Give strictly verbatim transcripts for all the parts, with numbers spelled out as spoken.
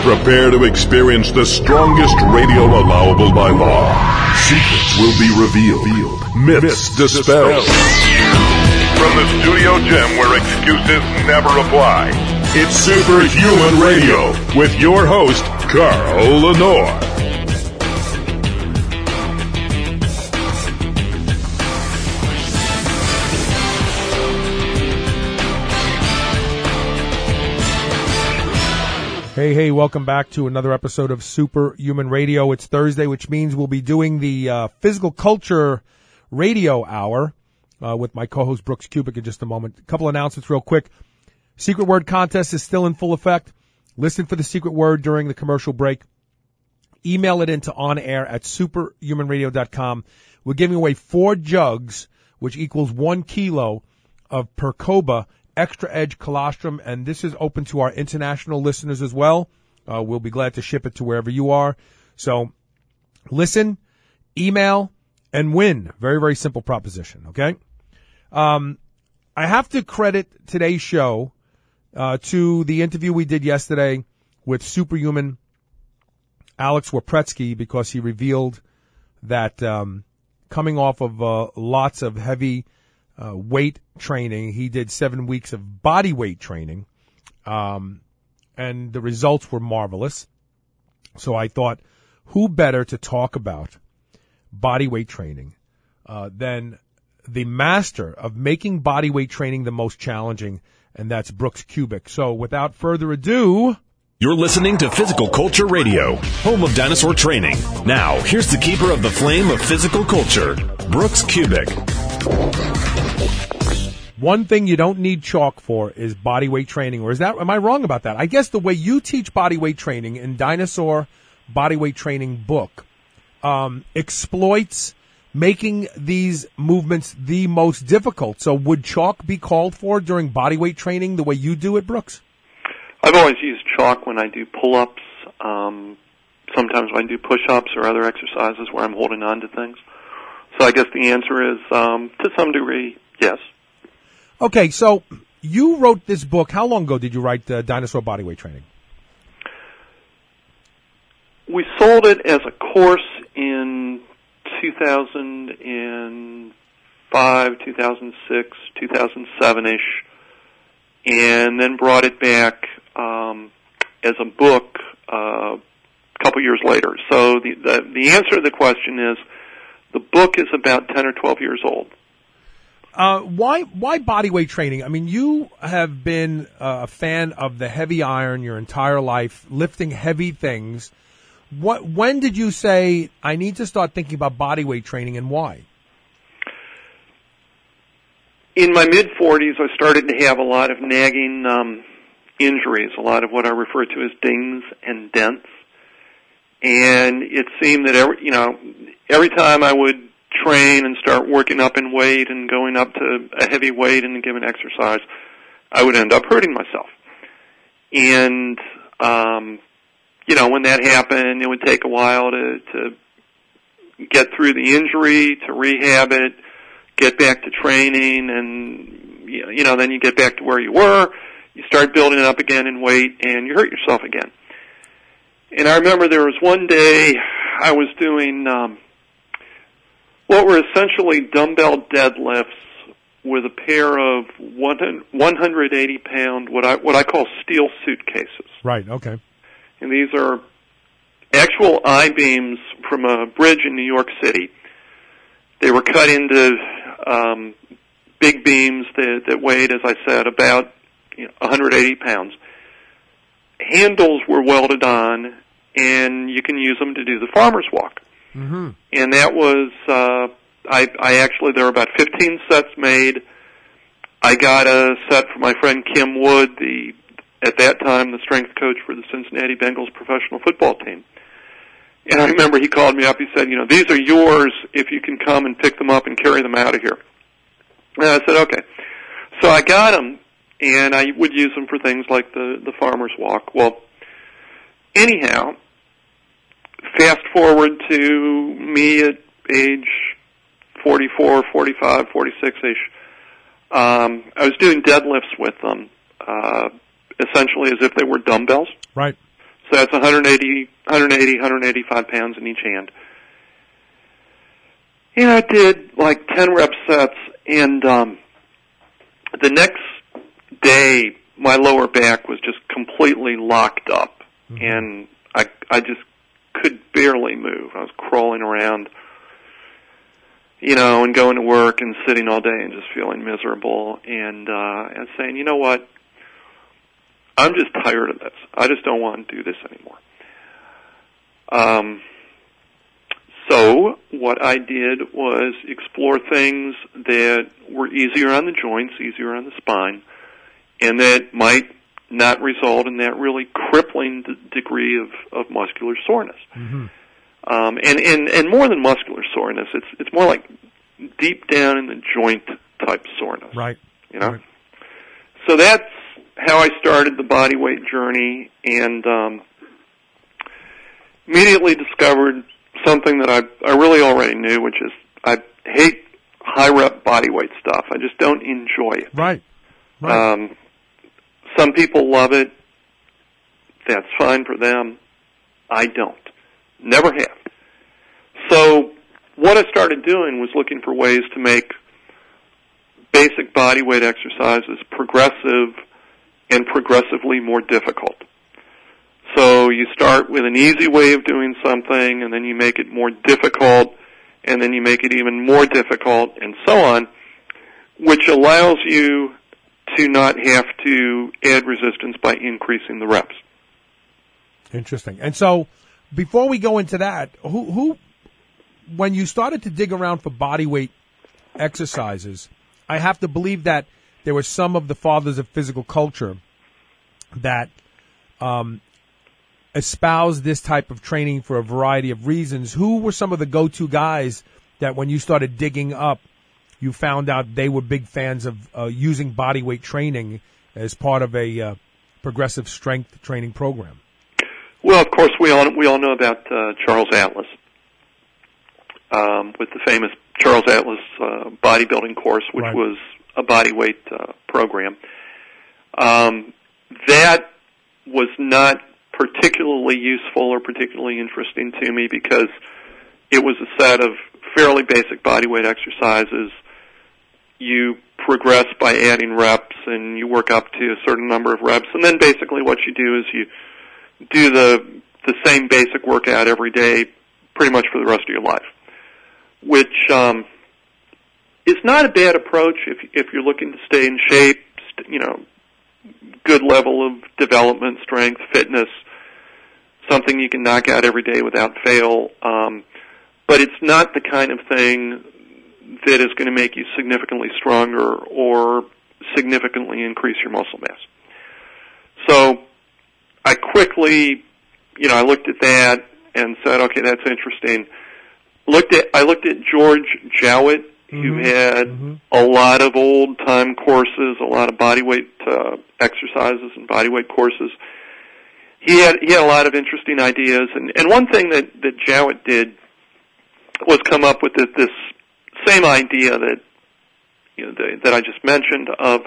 Prepare to experience the strongest radio allowable by law. Secrets will be revealed. Myths dispelled. From the studio gym where excuses never apply, it's Superhuman Radio with your host, Carl Lenore. Hey, hey, welcome back to another episode of Superhuman Radio. It's Thursday, which means we'll be doing the uh, Physical Culture Radio Hour uh, with my co-host Brooks Kubik in just a moment. A couple announcements real quick. Secret Word Contest is still in full effect. Listen for the secret word during the commercial break. Email it into on-air at superhuman radio dot com. We're giving away four jugs, which equals one kilo of Percoba Extra Edge Colostrum, and this is open to our international listeners as well. Uh, we'll be glad to ship it to wherever you are. So listen, email, and win. Very, very simple proposition, okay? Um, I have to credit today's show uh, to the interview we did yesterday with Superhuman Alex Wapretsky, because he revealed that um, coming off of uh, lots of heavy Uh, weight training. He did seven weeks of body weight training, um, and the results were marvelous. So I thought, who better to talk about body weight training uh, than the master of making body weight training the most challenging, and that's Brooks Kubik. So without further ado... You're listening to Physical Culture Radio, home of dinosaur training. Now, here's the keeper of the flame of physical culture, Brooks Kubik. One thing you don't need chalk for is body weight training, or is that, am I wrong about that? I guess the way you teach body weight training in Dinosaur Body Weight Training book um, exploits making these movements the most difficult. So would chalk be called for during body weight training the way you do it, Brooks? I've always used chalk when I do pull-ups, um, sometimes when I do push-ups or other exercises where I'm holding on to things. So I guess the answer is, um, to some degree, yes. Okay, so you wrote this book. How long ago did you write uh, Dinosaur Bodyweight Training? We sold it as a course in two thousand five, two thousand six, two thousand seven-ish, and then brought it back um, as a book uh, a couple years later. So the, the, the answer to the question is, the book is about ten or twelve years old. Uh, why why body weight training? I mean, you have been uh, a fan of the heavy iron your entire life, lifting heavy things. What when did you say, I need to start thinking about body weight training, and why? In my mid-forties, I started to have a lot of nagging um, injuries, a lot of what I refer to as dings and dents. And it seemed that every, you know, every time I would train and start working up in weight and going up to a heavy weight in a given exercise, I would end up hurting myself. And, um, you know, when that happened, it would take a while to, to get through the injury, to rehab it, get back to training, and, you know, then you get back to where you were, you start building it up again in weight, and you hurt yourself again. And I remember there was one day I was doing um, what were essentially dumbbell deadlifts with a pair of one hundred eighty pound, what I what I call steel suitcases. Right, okay. And these are actual I-beams from a bridge in New York City. They were cut into um, big beams that, that weighed, as I said, about you know, one hundred eighty pounds. Handles were welded on, and you can use them to do the farmer's walk. Mm-hmm. And that was, uh, I, I actually, there were about fifteen sets made. I got a set from my friend Kim Wood, the at that time the strength coach for the Cincinnati Bengals professional football team. And I remember he called me up, he said, you know, these are yours if you can come and pick them up and carry them out of here. And I said, okay. So I got them, and I would use them for things like the, the farmer's walk. Well, anyhow, fast forward to me at age forty-four, forty-five, forty-six-ish. Um, I was doing deadlifts with them, uh, essentially as if they were dumbbells. Right. So that's one eighty, one eighty, one eighty-five pounds in each hand. And I did like ten rep sets, and um, the next day my lower back was just completely locked up, mm-hmm. and I I just could barely move. I was crawling around, you know, and going to work and sitting all day and just feeling miserable, and uh, and saying, you know what, I'm just tired of this. I just don't want to do this anymore. Um. So what I did was explore things that were easier on the joints, easier on the spine, and that might not result in that really crippling d- degree of, of muscular soreness. Mm-hmm. Um, and, and, and more than muscular soreness, it's it's more like deep down in the joint type soreness. Right. You know? Right. So that's how I started the body weight journey, and um, immediately discovered something that I I really already knew, which is I hate high rep body weight stuff. I just don't enjoy it. Right. Right. Um, some people love it. That's fine for them. I don't. Never have. So what I started doing was looking for ways to make basic body weight exercises progressive and progressively more difficult. So you start with an easy way of doing something, and then you make it more difficult, and then you make it even more difficult, and so on, which allows you to not have to add resistance by increasing the reps. Interesting. And so, before we go into that, who, who, when you started to dig around for body weight exercises, I have to believe that there were some of the fathers of physical culture that um, espoused this type of training for a variety of reasons. Who were some of the go-to guys that when you started digging up, you found out they were big fans of uh, using body weight training as part of a uh, progressive strength training program? Well, of course, we all we all know about uh, Charles Atlas, um, with the famous Charles Atlas uh, bodybuilding course, which right. was a body weight uh, program. Um, that was not particularly useful or particularly interesting to me because it was a set of fairly basic body weight exercises. You progress by adding reps, and you work up to a certain number of reps, and then basically what you do is you do the the same basic workout every day pretty much for the rest of your life, which um, is not a bad approach if if you're looking to stay in shape, you know, good level of development, strength, fitness, something you can knock out every day without fail. Um, but it's not the kind of thing that is going to make you significantly stronger or significantly increase your muscle mass. So I quickly, you know, I looked at that and said, okay, that's interesting. Looked at, I looked at George Jowett, mm-hmm. who had mm-hmm. a lot of old-time courses, a lot of bodyweight uh, exercises and bodyweight courses. He had he had a lot of interesting ideas, and, and one thing that, that Jowett did was come up with this, this same idea that you know the, that I just mentioned of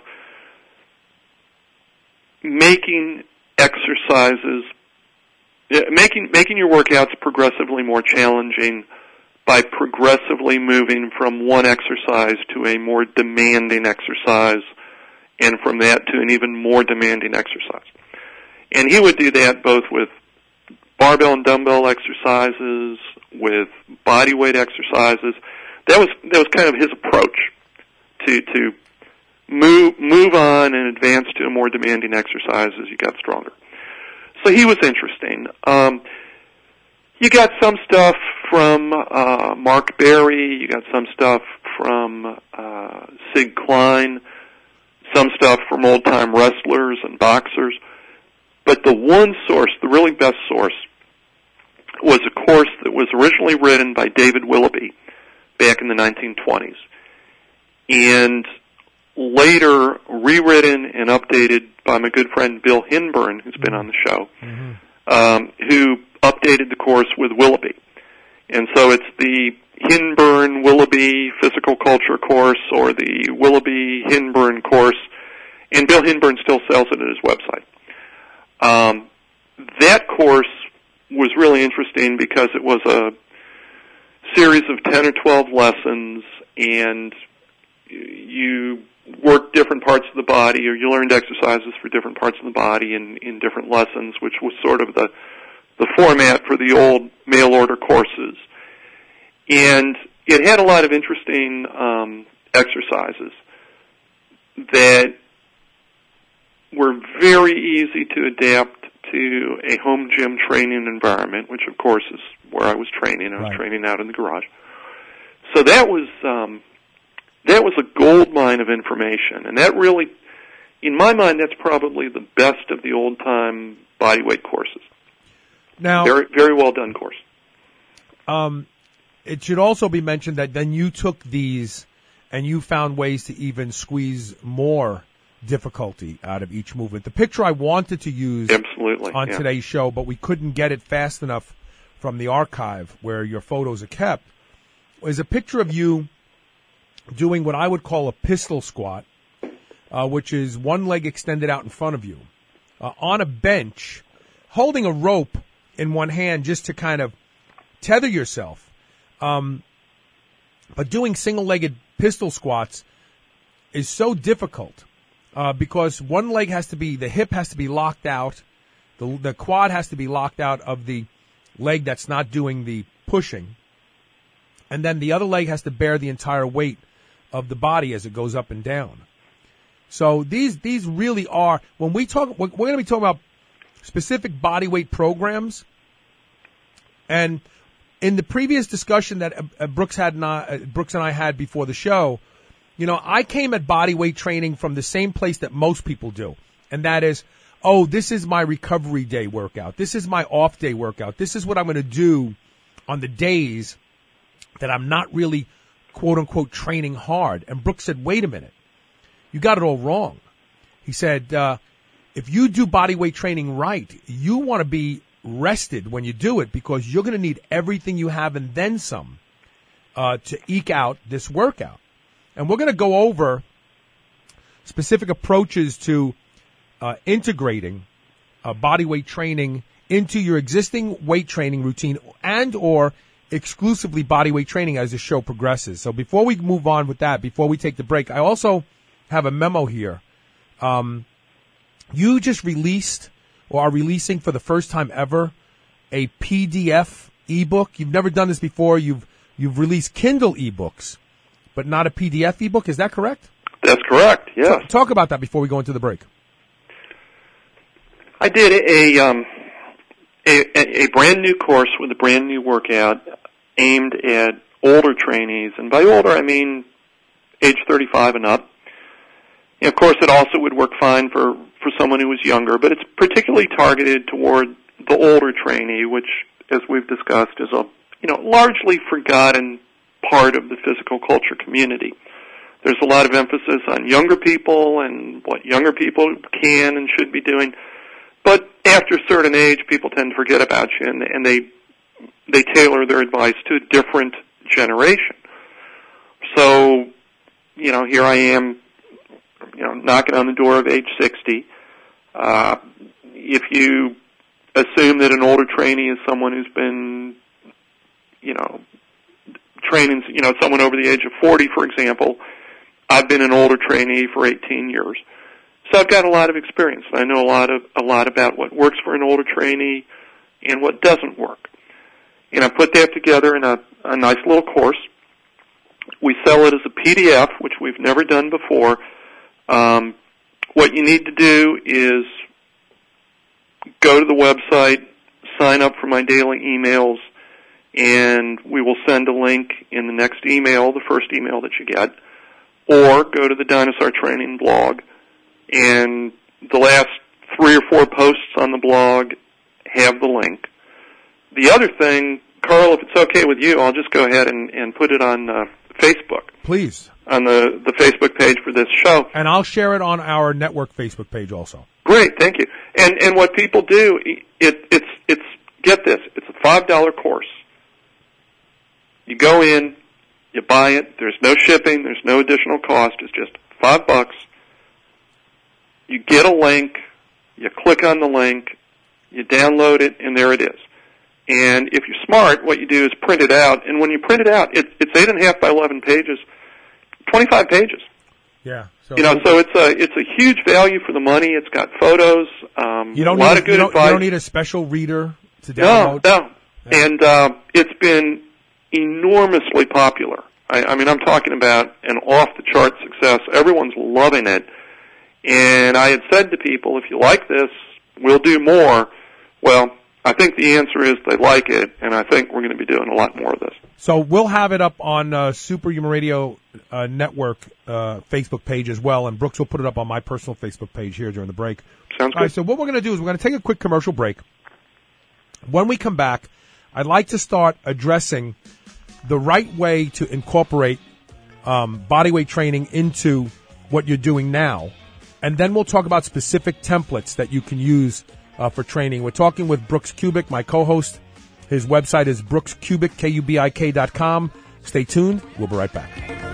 making exercises, making making your workouts progressively more challenging by progressively moving from one exercise to a more demanding exercise, and from that to an even more demanding exercise. And he would do that both with barbell and dumbbell exercises, with body weight exercises. That was that was kind of his approach to to move move on and advance to a more demanding exercise as you got stronger. So he was interesting. Um, you got some stuff from uh, Mark Berry. You got some stuff from uh, Sig Klein. Some stuff from old-time wrestlers and boxers. But the one source, the really best source, was a course that was originally written by David Willoughby back in the nineteen twenties, and later rewritten and updated by my good friend Bill Hinburn, who's been on the show, mm-hmm. um, who updated the course with Willoughby. And so it's the Hinburn-Willoughby Physical Culture course, or the Willoughby-Hinburn course, and Bill Hinburn still sells it at his website. Um, that course was really interesting because it was a series of ten or twelve lessons, and you worked different parts of the body, or you learned exercises for different parts of the body in, in different lessons, which was sort of the, the format for the old mail order courses. And it had a lot of interesting um, exercises that were very easy to adapt to a home gym training environment, which of course is where I was training. I was right. training out in the garage. So that was um, that was a gold mine of information, and that really, in my mind, that's probably the best of the old-time bodyweight courses. Now, very very well done course. Um, it should also be mentioned that then you took these and you found ways to even squeeze more difficulty out of each movement. The picture I wanted to use Absolutely, on yeah. today's show, but we couldn't get it fast enough from the archive where your photos are kept, is a picture of you doing what I would call a pistol squat, uh, which is one leg extended out in front of you, uh, on a bench, holding a rope in one hand just to kind of tether yourself. Um, but doing single-legged pistol squats is so difficult uh, because one leg has to be, the hip has to be locked out, the, the quad has to be locked out of the leg that's not doing the pushing, and then the other leg has to bear the entire weight of the body as it goes up and down. So these these really are, when we talk, we're, we're going to be talking about specific body weight programs. And in the previous discussion that uh, Brooks had and I, uh, Brooks and I had before the show, you know, I came at body weight training from the same place that most people do, and that is, oh, this is my recovery day workout. This is my off day workout. This is what I'm going to do on the days that I'm not really, quote unquote, training hard. And Brooks said, wait a minute, you got it all wrong. He said, uh, if you do body weight training right, you want to be rested when you do it because you're going to need everything you have and then some uh, to eke out this workout. And we're going to go over specific approaches to uh, integrating uh, body weight training into your existing weight training routine and or exclusively body weight training as the show progresses. So before we move on with that, before we take the break, I also have a memo here. Um, you just released or are releasing for the first time ever a P D F ebook. You've never done this before. You've you've released Kindle ebooks, but not a P D F ebook. Is that correct? That's correct, yes. Talk, talk about that before we go into the break. I did a, um, a, a brand new course with a brand new workout aimed at older trainees, and by older I mean age thirty-five and up. And of course, it also would work fine for, for someone who was younger, but it's particularly targeted toward the older trainee, which, as we've discussed, is a you know largely forgotten part of the physical culture community. There's a lot of emphasis on younger people and what younger people can and should be doing, but after a certain age, people tend to forget about you, and, and they they tailor their advice to a different generation. So, you know, here I am, you know, knocking on the door of age sixty. Uh, if you assume that an older trainee is someone who's been, you know, training, you know, someone over the age of forty, for example, I've been an older trainee for eighteen years. So I've got a lot of experience. I know a lot of, a lot about what works for an older trainee and what doesn't work. And I put that together in a, a nice little course. We sell it as a P D F, which we've never done before. Um, what you need to do is go to the website, sign up for my daily emails, and we will send a link in the next email, the first email that you get, or go to the Dinosaur Training blog, and the last three or four posts on the blog have the link. The other thing, Carl, if it's okay with you, I'll just go ahead and, and put it on uh, Facebook. Please. On the, the Facebook page for this show. And I'll share it on our network Facebook page also. Great, thank you. And and what people do, it it's it's get this, it's a five dollar course. You go in, you buy it, there's no shipping, there's no additional cost, it's just five bucks. You get a link, you click on the link, You download it, and there it is. And if you're smart, what you do is print it out. And when you print it out, it's it's eight and a half by eleven pages, twenty-five pages. Yeah. So you know, so it's a it's a huge value for the money. It's got photos. Um, you don't a lot need, of good you don't, advice. You don't need a special reader to download. No, no. Yeah. And uh, it's been enormously popular. I, I mean, I'm talking about an off-the-chart success. Everyone's loving it. And I had said to people, if you like this, we'll do more. Well, I think the answer is they like it, and I think we're going to be doing a lot more of this. So we'll have it up on uh, Superhuman Radio uh, Network uh, Facebook page as well, and Brooks will put it up on my personal Facebook page here during the break. Sounds good. All right, so what we're going to do is we're going to take a quick commercial break. When we come back, I'd like to start addressing the right way to incorporate um, bodyweight training into what you're doing now, and then we'll talk about specific templates that you can use uh, for training. We're talking with Brooks Kubik, my co-host. His website is brooks kubik, K U B I K dot com. Stay tuned. We'll be right back.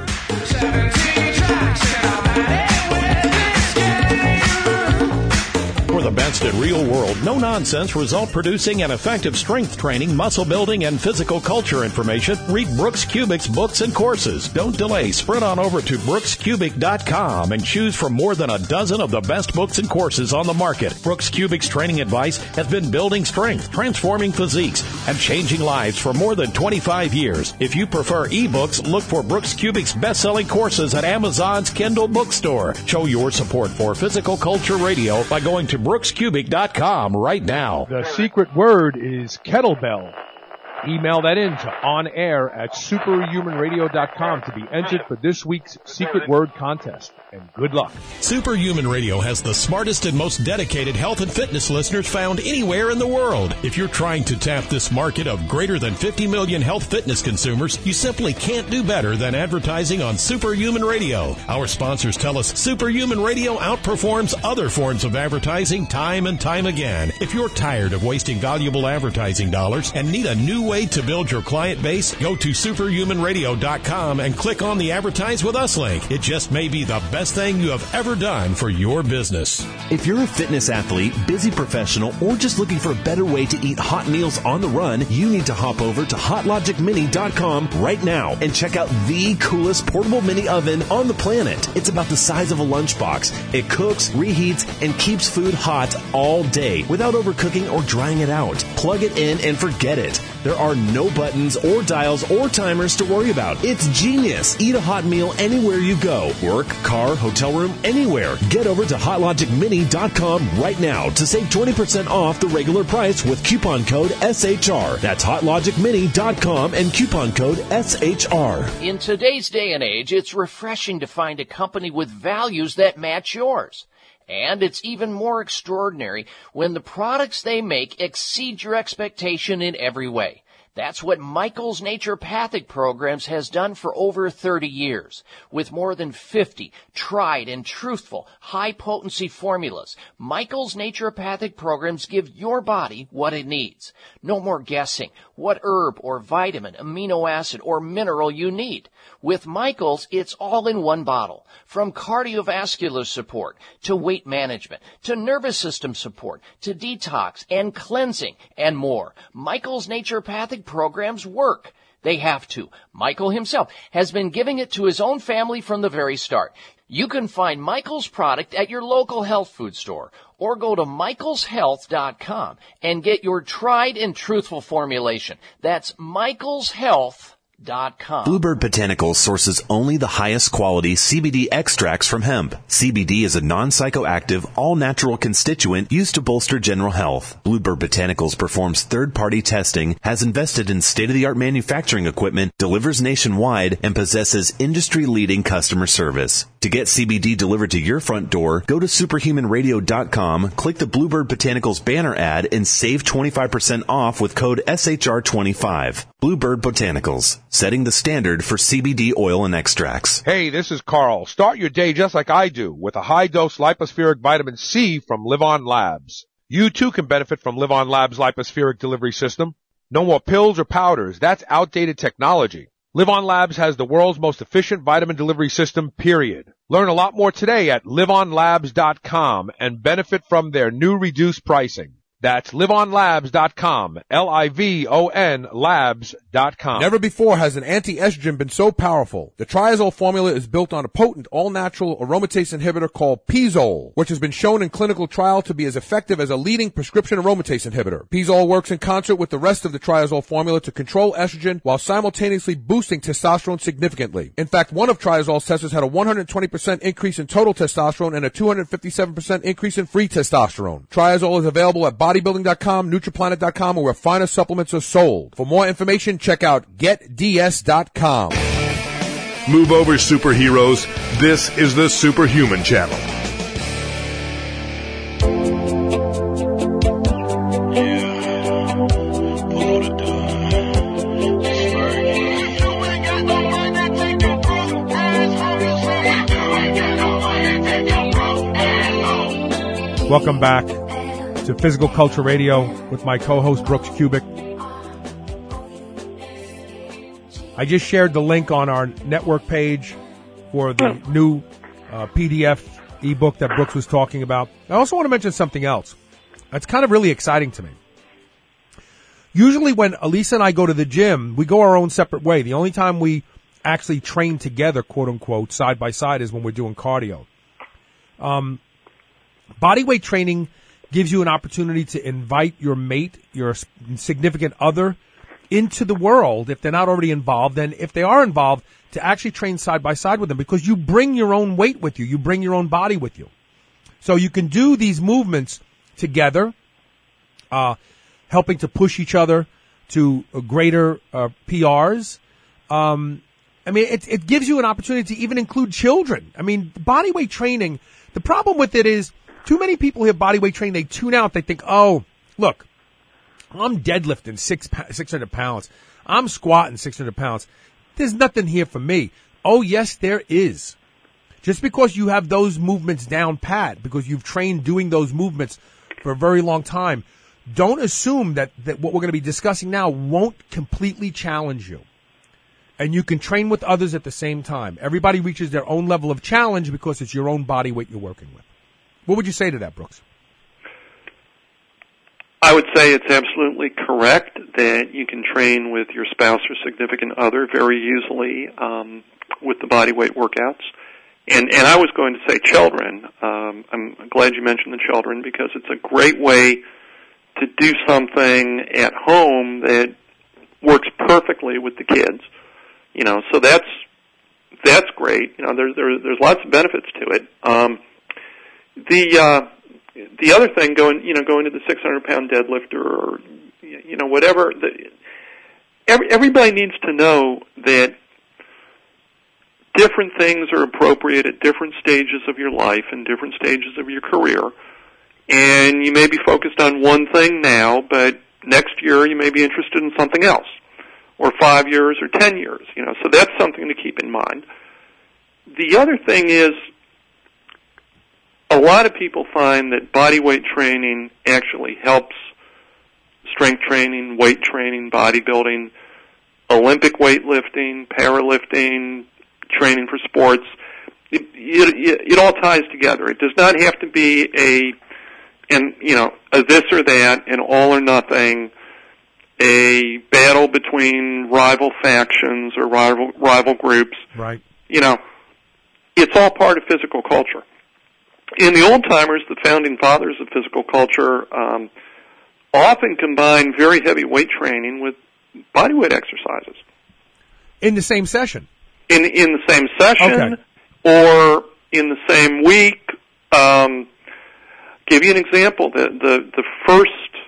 For the best in real world, no nonsense, result producing and effective strength training, muscle building, and physical culture information, read Brooks Kubik's books and courses. Don't delay. Sprint on over to brooks kubik dot com and choose from more than a dozen of the best books and courses on the market. Brooks Kubik's training advice has been building strength, transforming physiques, and changing lives for more than twenty-five years. If you prefer ebooks, look for Brooks Kubik's best-selling courses at Amazon's Kindle bookstore. Show your support for Physical Culture Radio by going to brooks kubik dot com right now. The secret word is kettlebell. Email that in to onair at superhuman radio dot com to be entered for this week's secret word contest. And good luck. Superhuman Radio has the smartest and most dedicated health and fitness listeners found anywhere in the world. If you're trying to tap this market of greater than fifty million health fitness consumers, you simply can't do better than advertising on Superhuman Radio. Our sponsors tell us Superhuman Radio outperforms other forms of advertising time and time again. If you're tired of wasting valuable advertising dollars and need a new way to build your client base, go to superhuman radio dot com and click on the Advertise With Us link. It just may be the best thing you have ever done for your business. If you're a fitness athlete, busy professional, or just looking for a better way to eat hot meals on the run, you need to hot over to hot logic mini dot com right now and check out the coolest portable mini oven on the planet. It's about the size of a lunchbox. It cooks, reheats, and keeps food hot all day without overcooking or drying it out. Plug it in and forget it. There are no buttons or dials or timers to worry about. It's genius. Eat a hot meal anywhere you go. Work, car, hotel room, anywhere. Get over to hot logic mini dot com right now to save twenty percent off the regular price with coupon code S H R. That's hot logic mini dot com and coupon code S H R. In today's day and age, it's refreshing to find a company with values that match yours. And it's even more extraordinary when the products they make exceed your expectation in every way. That's what Michael's Naturopathic Programs has done for over thirty years. With more than fifty tried and truthful high-potency formulas, Michael's Naturopathic Programs give your body what it needs. No more guessing what herb or vitamin, amino acid, or mineral you need. With Michael's, it's all in one bottle. From cardiovascular support to weight management to nervous system support to detox and cleansing and more. Michael's Naturopathic Programs work. They have to. Michael himself has been giving it to his own family from the very start. You can find Michael's product at your local health food store or go to michaels health dot com and get your tried and truthful formulation. That's michaels health dot com. Bluebird Botanicals sources only the highest quality C B D extracts from hemp. C B D is a non-psychoactive, all-natural constituent used to bolster general health. Bluebird Botanicals performs third-party testing, has invested in state-of-the-art manufacturing equipment, delivers nationwide, and possesses industry-leading customer service. To get C B D delivered to your front door, go to superhuman radio dot com, click the Bluebird Botanicals banner ad, and save twenty-five percent off with code S H R twenty-five. Bluebird Botanicals, setting the standard for C B D oil and extracts. Hey, this is Carl. Start your day just like I do with a high-dose lipospheric vitamin C from Live On Labs. You too can benefit from Live On Labs' lipospheric delivery system. No more pills or powders. That's outdated technology. Live On Labs has the world's most efficient vitamin delivery system, period. Learn a lot more today at live on labs dot com and benefit from their new reduced pricing. That's live on labs dot com. L I V O N labs dot com. Never before has an anti-estrogen been so powerful. The Triazole formula is built on a potent all-natural aromatase inhibitor called Pizole, which has been shown in clinical trial to be as effective as a leading prescription aromatase inhibitor. Pizole works in concert with the rest of the Triazole formula to control estrogen while simultaneously boosting testosterone significantly. In fact, one of Triazole's testers had a one hundred twenty percent increase in total testosterone and a two hundred fifty-seven percent increase in free testosterone. Triazole is available at bodybuilding dot com, Nutriplanet dot com, or where finer supplements are sold. For more information, check out get d s dot com. Move over, superheroes. This is the Superhuman Channel. Welcome back to Physical Culture Radio with my co-host Brooks Kubik. I just shared the link on our network page for the new uh, P D F ebook that Brooks was talking about. I also want to mention something else that's kind of really exciting to me. Usually when Elisa and I go to the gym, we go our own separate way. The only time we actually train together, quote unquote, side by side is when we're doing cardio. Um, bodyweight training gives you an opportunity to invite your mate, your significant other, into the world if they're not already involved, and if they are involved, to actually train side by side with them, because you bring your own weight with you. You bring your own body with you. So you can do these movements together, uh, helping to push each other to greater uh, P Rs. Um, I mean, it, it gives you an opportunity to even include children. I mean, bodyweight training, the problem with it is too many people hear bodyweight training, they tune out, they think, oh, look, I'm deadlifting six, 600 pounds. I'm squatting six hundred pounds. There's nothing here for me. Oh, yes, there is. Just because you have those movements down pat, because you've trained doing those movements for a very long time, don't assume that, that what we're going to be discussing now won't completely challenge you. And you can train with others at the same time. Everybody reaches their own level of challenge because it's your own body weight you're working with. What would you say to that, Brooks? I would say it's absolutely correct that you can train with your spouse or significant other very easily um, with the body weight workouts. And, and I was going to say children. Um, I'm glad you mentioned the children, because it's a great way to do something at home that works perfectly with the kids. You know, so that's that's great. You know, there's there, there's lots of benefits to it. Um, the uh, the other thing, going you know going to the six hundred pound deadlifter, or you know whatever. The, every, everybody needs to know that different things are appropriate at different stages of your life and different stages of your career. And you may be focused on one thing now, but next year you may be interested in something else, or five years or ten years. You know, so that's something to keep in mind. The other thing is, a lot of people find that body weight training actually helps strength training, weight training, bodybuilding, Olympic weightlifting, powerlifting, training for sports. It, it, it all ties together. It does not have to be a, and you know, a this or that, an all or nothing, a battle between rival factions or rival rival groups. Right. You know, it's all part of physical culture. And the old-timers, the founding fathers of physical culture, um, often combine very heavy weight training with bodyweight exercises. In the same session? In in the same session, okay. Or in the same week. Um, give you an example. The, the, the first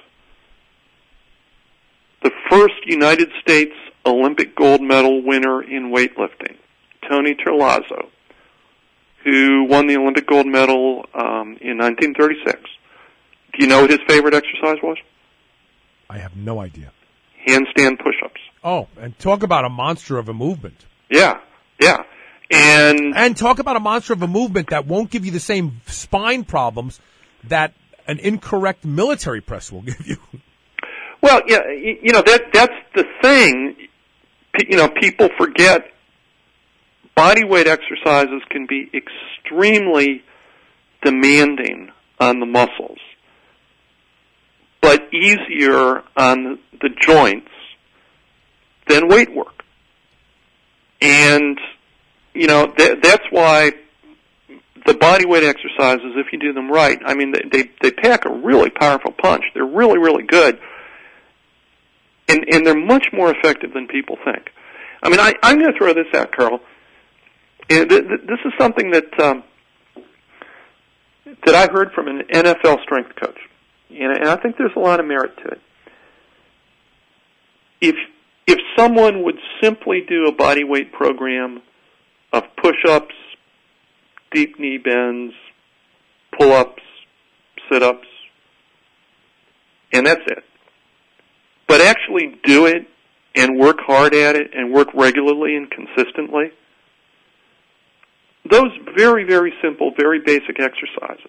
the first United States Olympic gold medal winner in weightlifting, Tony Terlazzo, who won the Olympic gold medal um, in nineteen thirty-six. Do you know what his favorite exercise was? I have no idea. Handstand push-ups. Oh, and talk about a monster of a movement. Yeah, yeah. And and talk about a monster of a movement that won't give you the same spine problems that an incorrect military press will give you. Well, yeah, you know, that that's the thing. You know, people forget body weight exercises can be extremely demanding on the muscles. but easier on the joints than weight work. And, you know, th- that's why the body weight exercises, if you do them right, I mean, they, they, they pack a really powerful punch. They're really, really good. And, and they're much more effective than people think. I mean, I, I'm going to throw this out, Carl. And th- th- this is something that, um, that I heard from an N F L strength coach. And, and I think there's a lot of merit to it. If, if someone would simply do a body weight program of push-ups, deep knee bends, pull-ups, sit-ups, and that's it. But actually do it and work hard at it and work regularly and consistently. Those very, very simple, very basic exercises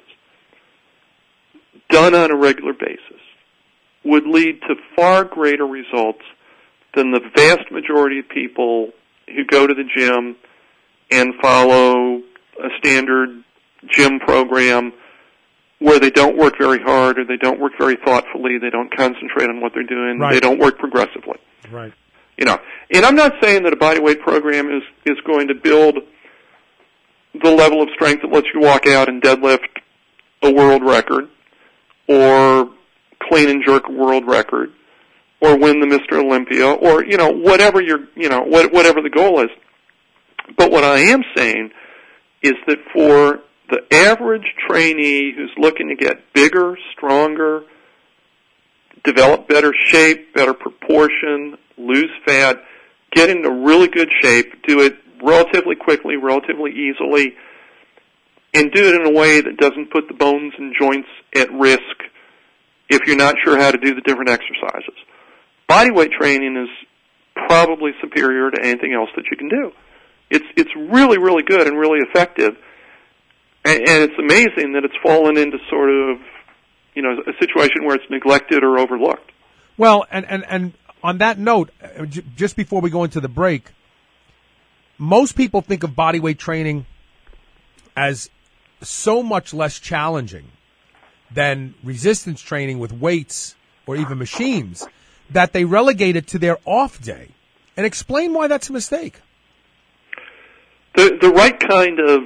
done on a regular basis would lead to far greater results than the vast majority of people who go to the gym and follow a standard gym program where they don't work very hard or they don't work very thoughtfully, they don't concentrate on what they're doing, right. They don't work progressively. Right. You know, and I'm not saying that a bodyweight program is, is going to build the level of strength that lets you walk out and deadlift a world record or clean and jerk a world record or win the Mister Olympia or, you know, whatever your, you know, what, whatever the goal is. But what I am saying is that for the average trainee who's looking to get bigger, stronger, develop better shape, better proportion, lose fat, get into really good shape, do it relatively quickly, relatively easily, and do it in a way that doesn't put the bones and joints at risk if you're not sure how to do the different exercises. Bodyweight training is probably superior to anything else that you can do. It's it's really, really good and really effective, and, and it's amazing that it's fallen into sort of, you know, a situation where it's neglected or overlooked. Well, and, and, and on that note, just before we go into the break, most people think of bodyweight training as so much less challenging than resistance training with weights or even machines that they relegate it to their off day. And explain why that's a mistake. The, the right kind of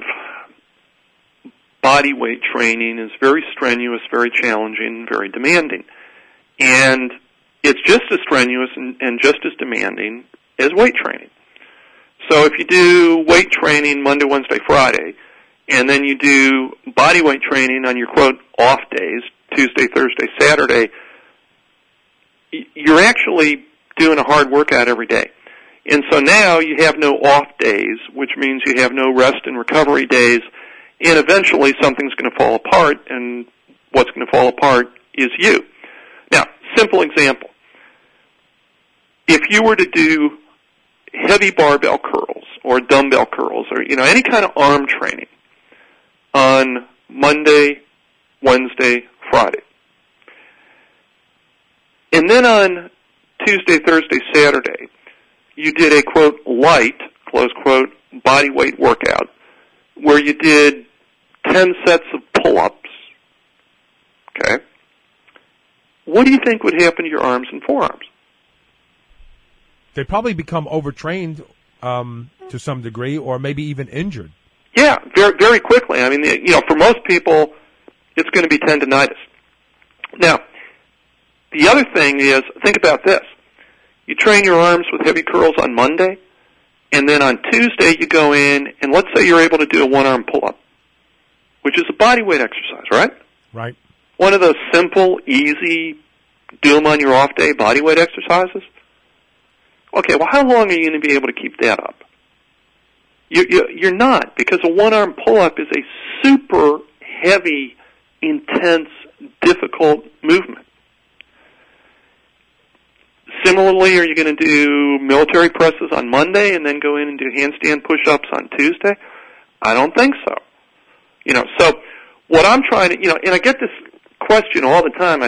body weight training is very strenuous, very challenging, very demanding. And it's just as strenuous and, and just as demanding as weight training. So if you do weight training Monday, Wednesday, Friday, and then you do body weight training on your, quote, off days, Tuesday, Thursday, Saturday, you're actually doing a hard workout every day. And so now you have no off days, which means you have no rest and recovery days, and eventually something's going to fall apart, and what's going to fall apart is you. Now, simple example. If you were to do heavy barbell curls or dumbbell curls or, you know, any kind of arm training on Monday, Wednesday, Friday, and then on Tuesday, Thursday, Saturday, you did a, quote, light, close quote, body weight workout where you did ten sets of pull-ups, okay? What do you think would happen to your arms and forearms? They probably become overtrained um, to some degree or maybe even injured. Yeah, very, very quickly. I mean, you know, for most people, it's going to be tendinitis. Now, the other thing is, think about this. You train your arms with heavy curls on Monday, and then on Tuesday you go in, and let's say you're able to do a one-arm pull-up, which is a body weight exercise, right? Right. One of those simple, easy, do them on your off day body weight exercises. Okay, well, how long are you going to be able to keep that up? You, you, you're not, because a one-arm pull-up is a super heavy, intense, difficult movement. Similarly, are you going to do military presses on Monday and then go in and do handstand push-ups on Tuesday? I don't think so. You know, so what I'm trying to, you know, and I get this question all the time. I,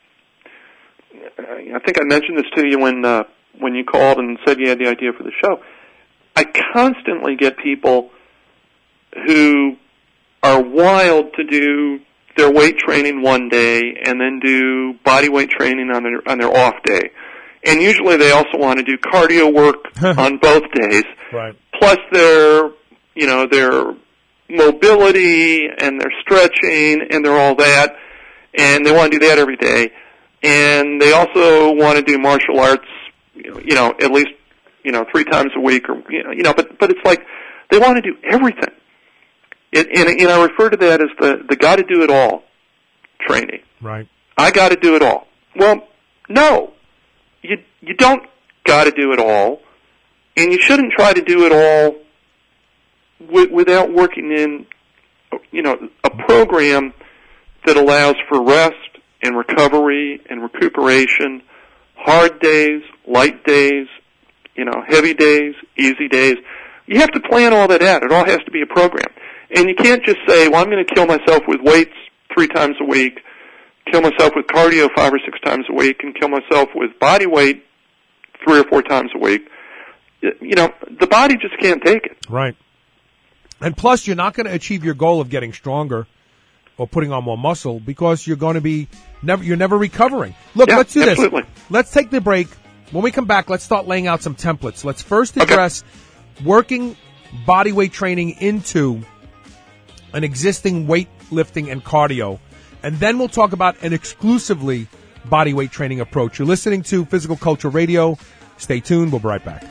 I think I mentioned this to you when uh, when you called and said you had the idea for the show. I constantly get people who are wild to do their weight training one day and then do body weight training on their on their off day. And usually they also want to do cardio work on both days. Right. Plus their, you know, their mobility and their stretching and their all that. And they want to do that every day. And they also want to do martial arts, you know, at least, you know, three times a week or, you know, but, but it's like they want to do everything. It, and, and I refer to that as the, the got to do it all training. Right. I got to do it all. Well, no. You you don't got to do it all, and you shouldn't try to do it all w- without working in, you know, a program that allows for rest and recovery and recuperation, hard days, light days, you know, heavy days, easy days. You have to plan all that out. It all has to be a program. And you can't just say, well, I'm going to kill myself with weights three times a week, kill myself with cardio five or six times a week, and kill myself with body weight three or four times a week. You know, the body just can't take it. Right. And plus, you're not going to achieve your goal of getting stronger or putting on more muscle because you're going to be never, you're never recovering. Look, Yeah, let's do absolutely. this. Let's take the break. When we come back, let's start laying out some templates. Let's first address okay. working body weight training into an existing weightlifting and cardio. And then we'll talk about an exclusively body weight training approach. You're listening to Physical Culture Radio. Stay tuned. We'll be right back.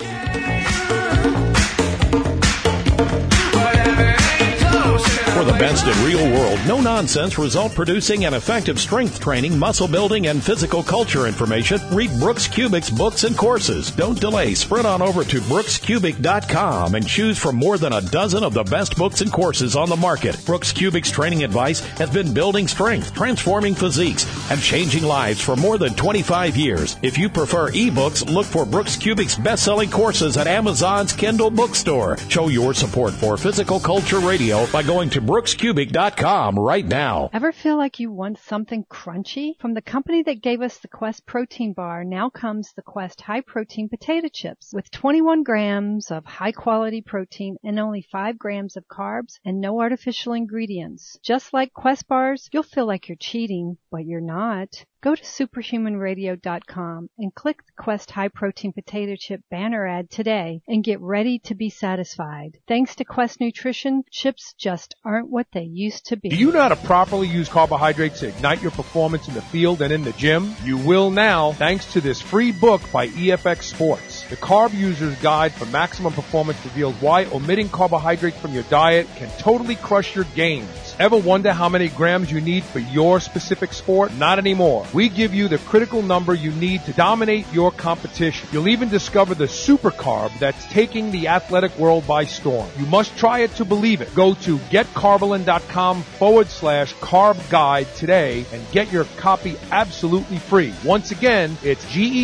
For the best in real world, no nonsense, result producing and effective strength training, muscle building, and physical culture information, read Brooks Kubik's books and courses. Don't delay. Sprint on over to brooks cubic dot com and choose from more than a dozen of the best books and courses on the market. Brooks Kubik's training advice has been building strength, transforming physiques, and changing lives for more than twenty-five years. If you prefer ebooks, look for Brooks Kubik's best-selling courses at Amazon's Kindle bookstore. Show your support for Physical Culture Radio by going to brooks cubic dot com right now. Ever feel like you want something crunchy? From the company that gave us the Quest protein bar, now comes the Quest high protein potato chips with twenty-one grams of high quality protein and only five grams of carbs and no artificial ingredients. Just like Quest bars, you'll feel like you're cheating, but you're not. Go to superhuman radio dot com and click the Quest High Protein Potato Chip banner ad today and get ready to be satisfied. Thanks to Quest Nutrition, chips just aren't what they used to be. Do you know how to properly use carbohydrates to ignite your performance in the field and in the gym? You will now, thanks to this free book by E F X Sports. The Carb User's Guide for Maximum Performance reveals why omitting carbohydrates from your diet can totally crush your gains. Ever wonder how many grams you need for your specific sport? Not anymore. We give you the critical number you need to dominate your competition. You'll even discover the super carb that's taking the athletic world by storm. You must try it to believe it. Go to getcarbolin.com forward slash carb guide today and get your copy absolutely free. Once again, it's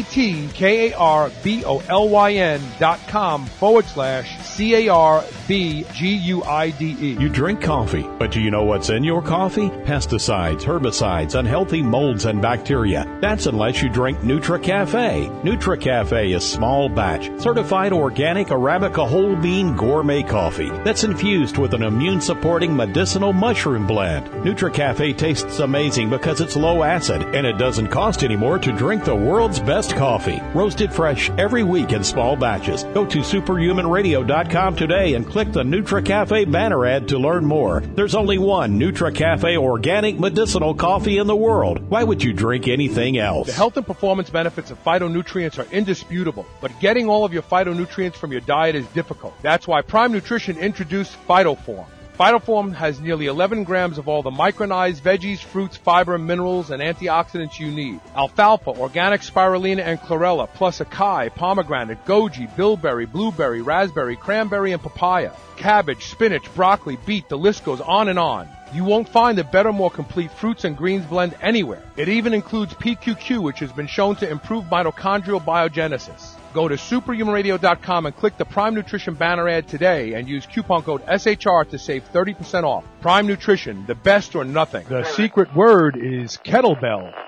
G-E-T-K-A-R-B-O-L-Y-N dot com forward slash C-A-R-B-G-U-I-D-E. You drink coffee, but do you know what's in your coffee? Pesticides, herbicides, unhealthy molds, and bacteria. That's unless you drink NutriCafe. NutriCafe is small batch, certified organic Arabica whole bean gourmet coffee that's infused with an immune-supporting medicinal mushroom blend. NutriCafe tastes amazing because it's low acid, and it doesn't cost any more to drink the world's best coffee. Roasted fresh every week in small batches. Go to superhuman radio dot com today and click the NutriCafe banner ad to learn more. There's only one NutriCafe organic medicinal coffee in the world. Why would you drink anything else? The health and performance benefits of phytonutrients are indisputable, but getting all of your phytonutrients from your diet is difficult. That's why Prime Nutrition introduced PhytoForm. PhytoForm has nearly eleven grams of all the micronized veggies, fruits, fiber, minerals, and antioxidants you need. Alfalfa, organic spirulina, and chlorella, plus acai, pomegranate, goji, bilberry, blueberry, raspberry, cranberry, and papaya. Cabbage, spinach, broccoli, beet, the list goes on and on. You won't find a better, more complete fruits and greens blend anywhere. It even includes P Q Q, which has been shown to improve mitochondrial biogenesis. Go to superhuman radio dot com and click the Prime Nutrition banner ad today and use coupon code S H R to save thirty percent off. Prime Nutrition, the best or nothing. The secret word is kettlebell.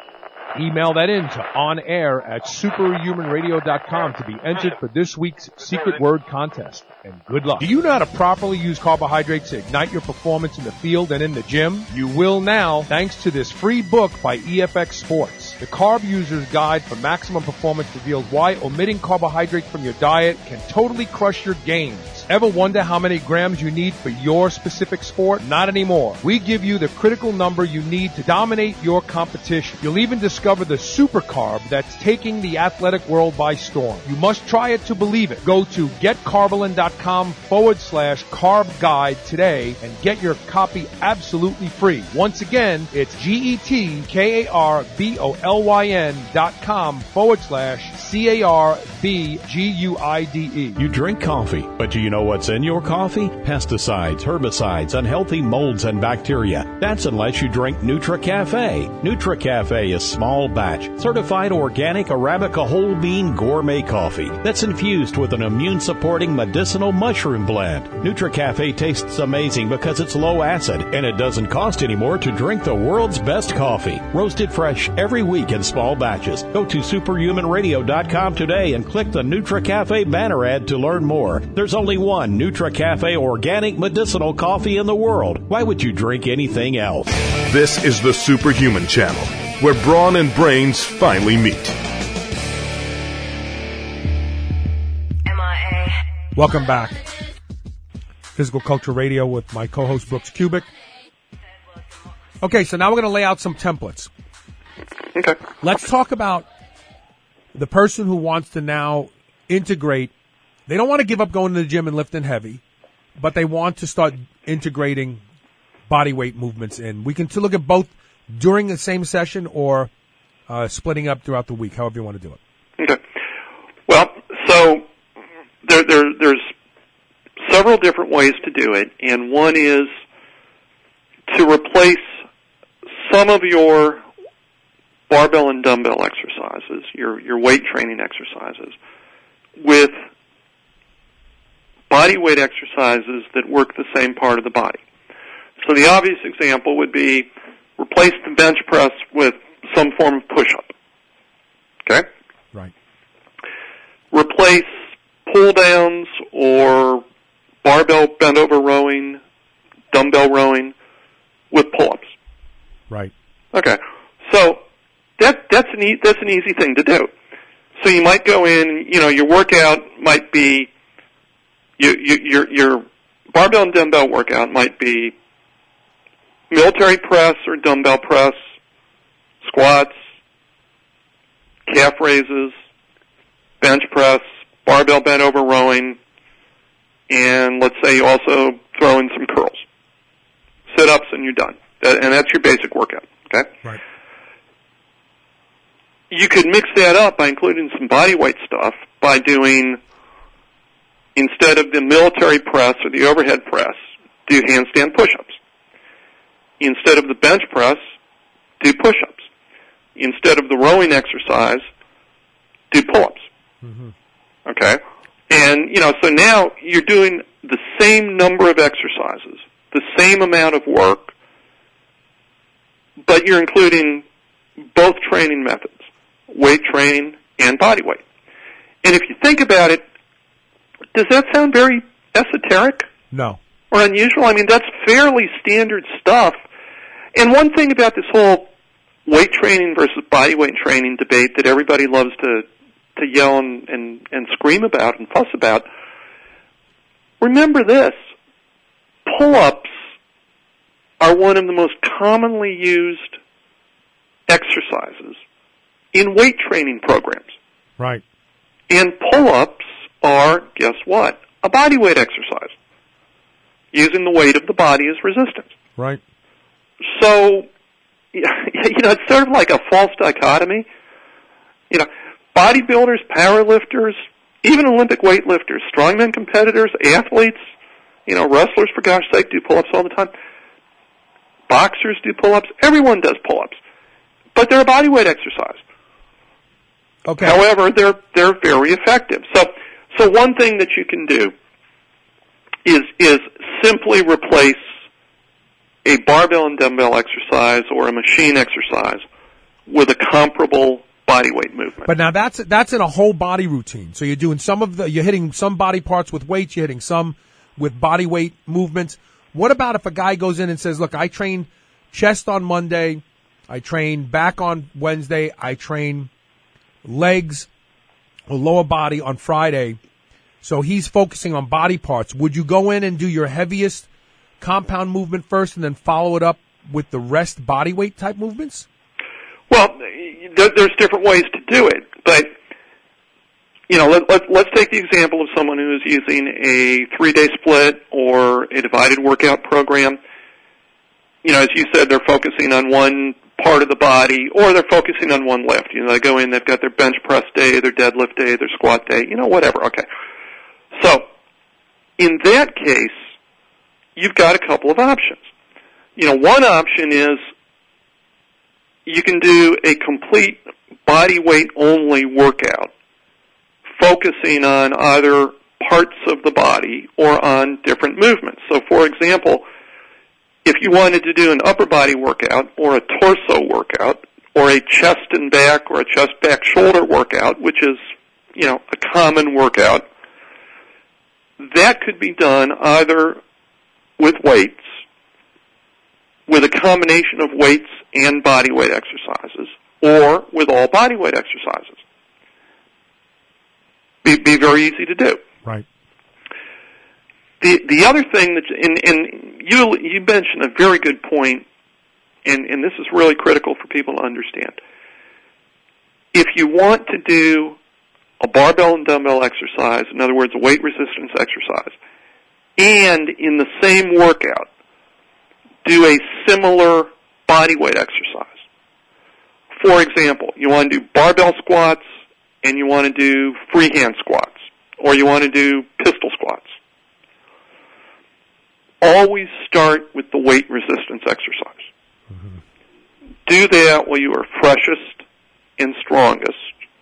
Email that in to onair at superhuman radio dot com to be entered for this week's secret word contest. And good luck. Do you know how to properly use carbohydrates to ignite your performance in the field and in the gym? You will now, thanks to this free book by E F X Sports. The Carb User's Guide for Maximum Performance reveals why omitting carbohydrates from your diet can totally crush your gains. Ever wonder how many grams you need for your specific sport? Not anymore. We give you the critical number you need to dominate your competition. You'll even discover the super carb that's taking the athletic world by storm. You must try it to believe it. Go to getcarbolin.com forward slash carb guide today and get your copy absolutely free. Once again, it's G-E-T-K-A-R-B-O-L-Y-N dot com forward slash C-A-R-B-G-U-I-D-E. You drink coffee, but do you know what's in your coffee? Pesticides, herbicides, unhealthy molds and bacteria. That's unless you drink NutriCafe. NutriCafe is small batch, certified organic Arabica whole bean gourmet coffee that's infused with an immune supporting medicinal mushroom blend. NutriCafe tastes amazing because it's low acid and it doesn't cost any more to drink the world's best coffee. Roasted fresh every week in small batches. Go to superhuman radio dot com today and click the NutriCafe banner ad to learn more. There's only one NutriCafe organic medicinal coffee in the world. Why would you drink anything else? This is the Superhuman Channel, where brawn and brains finally meet. Welcome back. Physical Culture Radio with my co-host Brooks Kubik. Okay, so now we're going to lay out some templates. Okay. Let's talk about the person who wants to now integrate. They don't want to give up going to the gym and lifting heavy, but they want to start integrating body weight movements in. We can t- look at both during the same session or uh, splitting up throughout the week, however you want to do it. Okay. Well, so there, there, there's several different ways to do it, and one is to replace some of your barbell and dumbbell exercises, your, your weight training exercises, with body weight exercises that work the same part of the body. So the obvious example would be replace the bench press with some form of push-up. Okay? Right. Replace pull-downs or barbell bent-over rowing, dumbbell rowing with pull-ups. Right. Okay. So that that's an e- that's an easy thing to do. So you might go in, you know, your workout might be you, you, your your barbell and dumbbell workout might be military press or dumbbell press, squats, calf raises, bench press, barbell bent over rowing, and let's say you also throw in some curls, sit-ups, and you're done. And that's your basic workout, okay? Right. You could mix that up by including some body weight stuff by doing, instead of the military press or the overhead press, do handstand push-ups. Instead of the bench press, do push-ups. Instead of the rowing exercise, do pull-ups. Mm-hmm. Okay? And, you know, so now you're doing the same number of exercises, the same amount of work, but you're including both training methods, weight training and body weight. And if you think about it, does that sound very esoteric? No. Or unusual? I mean, that's fairly standard stuff. And one thing about this whole weight training versus body weight training debate that everybody loves to, to yell and, and, and scream about and fuss about, remember this, pull-ups are one of the most commonly used exercises in weight training programs. Right. And pull-ups are, guess what, a body weight exercise, using the weight of the body as resistance. Right. So, you know, it's sort of like a false dichotomy. You know, bodybuilders, powerlifters, even Olympic weightlifters, strongman competitors, athletes, you know, wrestlers, for gosh sake, do pull-ups all the time. Boxers do pull-ups. Everyone does pull-ups. But they're a body weight exercise. Okay. However, they're they're very effective. So so one thing that you can do is is simply replace a barbell and dumbbell exercise or a machine exercise with a comparable body weight movement. But now that's that's in a whole body routine. So you're doing some of the, you're hitting some body parts with weights, you're hitting some with body weight movements. What about if a guy goes in and says, look, I train chest on Monday, I train back on Wednesday, I train legs or lower body on Friday, so he's focusing on body parts. Would you go in and do your heaviest compound movement first and then follow it up with the rest body weight type movements? Well, there, there's different ways to do it, but you know, let, let, let's take the example of someone who is using a three-day split or a divided workout program. You know, as you said, they're focusing on one part of the body, or they're focusing on one lift. You know, they go in, they've got their bench press day, their deadlift day, their squat day, you know, whatever. Okay. So, in that case, you've got a couple of options. You know, one option is you can do a complete body weight only workout, focusing on either parts of the body or on different movements. So, for example, if you wanted to do an upper body workout or a torso workout or a chest and back or a chest back shoulder workout, which is, you know, a common workout, that could be done either with weights, with a combination of weights and body weight exercises, or with all body weight exercises. Be, be very easy to do. Right. The the other thing that, and, and you you mentioned a very good point, and, and this is really critical for people to understand. If you want to do a barbell and dumbbell exercise, in other words, a weight resistance exercise, and in the same workout, do a similar body weight exercise. For example, you want to do barbell squats, and you want to do freehand squats, or you want to do pistol squats. Always start with the weight resistance exercise. Mm-hmm. Do that while you are freshest and strongest.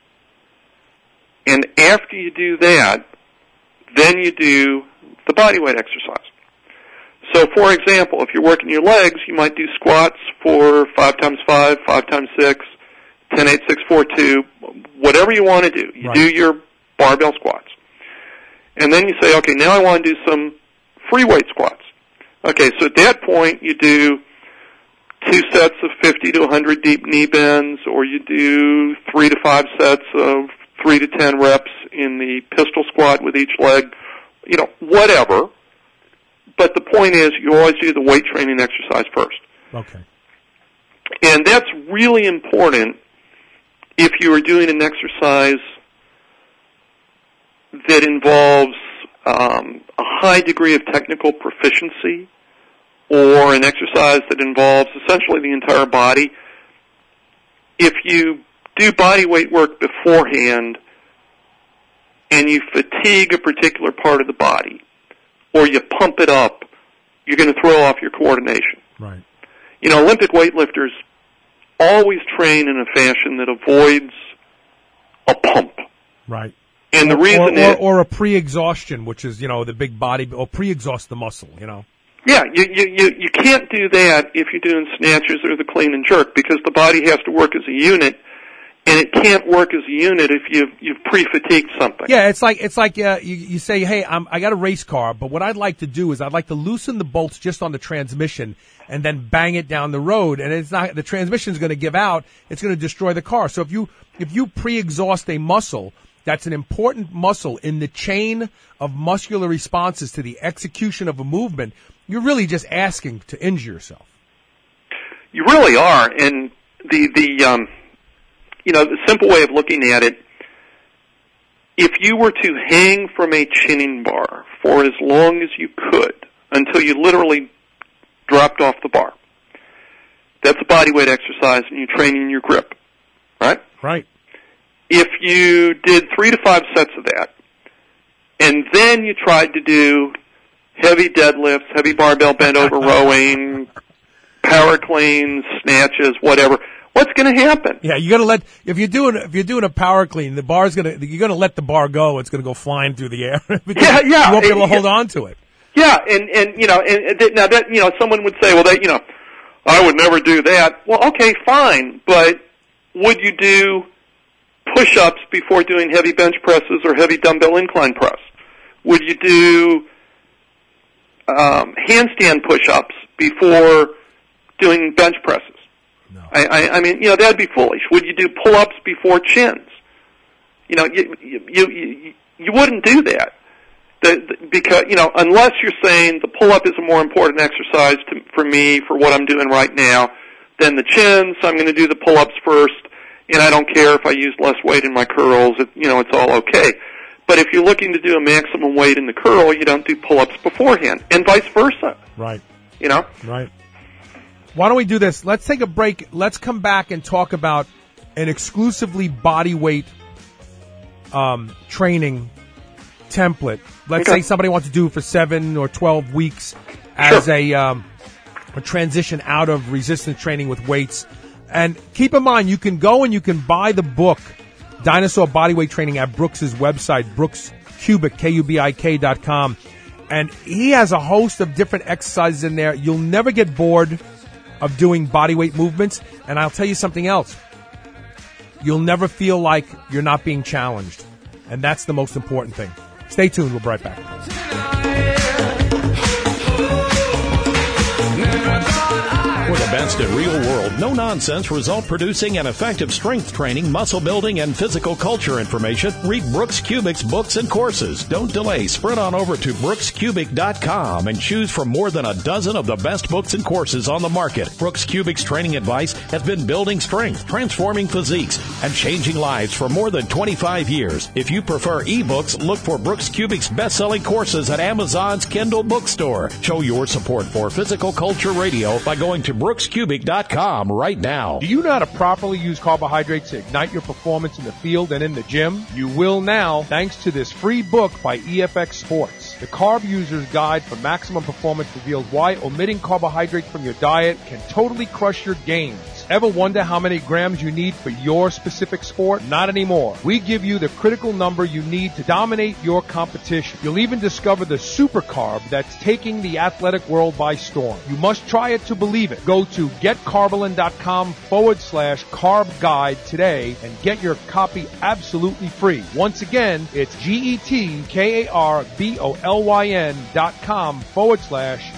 And after you do that, then you do the body weight exercise. So, for example, if you're working your legs, you might do squats for five times five, five times six, ten, eight, six, four, two, whatever you want to do. You right. do your barbell squats. And then you say, okay, now I want to do some free weight squats. Okay, so at that point, you do two sets of fifty to one hundred deep knee bends, or you do three to five sets of three to ten reps in the pistol squat with each leg, you know, whatever. But the point is, you always do the weight training exercise first. Okay. And that's really important if you are doing an exercise that involves um, a high degree of technical proficiency, or an exercise that involves essentially the entire body. If you do body weight work beforehand and you fatigue a particular part of the body, or you pump it up, you're going to throw off your coordination. Right. You know, Olympic weightlifters always train in a fashion that avoids a pump. Right. And or, the reason or, or, is, or a pre-exhaustion, which is, you know, the big body, or pre-exhaust the muscle, you know. Yeah, you, you, you, you can't do that if you're doing snatches or the clean and jerk, because the body has to work as a unit, and it can't work as a unit if you've, you've pre-fatigued something. Yeah, it's like, it's like, uh, you, you say, hey, I'm, I got a race car, but what I'd like to do is I'd like to loosen the bolts just on the transmission and then bang it down the road, and it's not, the transmission's gonna give out, it's gonna destroy the car. So if you, if you pre-exhaust a muscle, that's an important muscle in the chain of muscular responses to the execution of a movement, you're really just asking to injure yourself. You really are, and the, the, um, you know, the simple way of looking at it, if you were to hang from a chinning bar for as long as you could, until you literally dropped off the bar, that's a body weight exercise, and you're training your grip, right? Right. If you did three to five sets of that, and then you tried to do heavy deadlifts, heavy barbell bent over rowing, power cleans, snatches, whatever, what's going to happen? Yeah, you got to let, if you're doing, if you're doing a power clean, the bar's going to, you're going to let the bar go. It's going to go flying through the air. yeah, yeah. You won't be able to and, hold on to it. Yeah, and, and, you know, and, and now that, you know, someone would say, well, that, you know, I would never do that. Well, okay, fine, but would you do push-ups before doing heavy bench presses or heavy dumbbell incline press? Would you do um, handstand push-ups before doing bench presses? No. I, I, I mean, you know, that'd be foolish. Would you do pull-ups before chins? You know, you you you, you wouldn't do that. The, the, because, you know, unless you're saying the pull-up is a more important exercise to, for me, for what I'm doing right now, than the chins, so I'm going to do the pull-ups first, and I don't care if I use less weight in my curls, it, you know, it's all okay. But if you're looking to do a maximum weight in the curl, you don't do pull-ups beforehand, and vice versa. Right. You know? Right. Why don't we do this? Let's take a break. Let's come back and talk about an exclusively body weight um, training template. Let's okay. say somebody wants to do it for seven or twelve weeks as sure. a, um, a transition out of resistance training with weights. And keep in mind, you can go and you can buy the book, Dinosaur Bodyweight Training, at Brooks's website, Brooks Kubik, K U B I K dot com. And he has a host of different exercises in there. You'll never get bored of doing bodyweight movements. And I'll tell you something else. You'll never feel like you're not being challenged. And that's the most important thing. Stay tuned. We'll be right back. For the best in real world, no nonsense, result producing and effective strength training, muscle building, and physical culture information, read Brooks Kubik's books and courses. Don't delay. Sprint on over to brooks kubik dot com and choose from more than a dozen of the best books and courses on the market. Brooks Kubik's training advice has been building strength, transforming physiques, and changing lives for more than twenty-five years. If you prefer ebooks, look for Brooks Kubik's best-selling courses at Amazon's Kindle bookstore. Show your support for Physical Culture Radio by going to brooks kubik dot com right now. Do you know how to properly use carbohydrates to ignite your performance in the field and in the gym? You will now, thanks to this free book by E F X Sports. The Carb User's Guide for Maximum Performance reveals why omitting carbohydrates from your diet can totally crush your gains. Ever wonder how many grams you need for your specific sport? Not anymore. We give you the critical number you need to dominate your competition. You'll even discover the super carb that's taking the athletic world by storm. You must try it to believe it. Go to getcarbolin.com forward slash carb guide today and get your copy absolutely free. Once again, it's G-E-T-K-A-R-B-O-L-Y-N dot com forward slash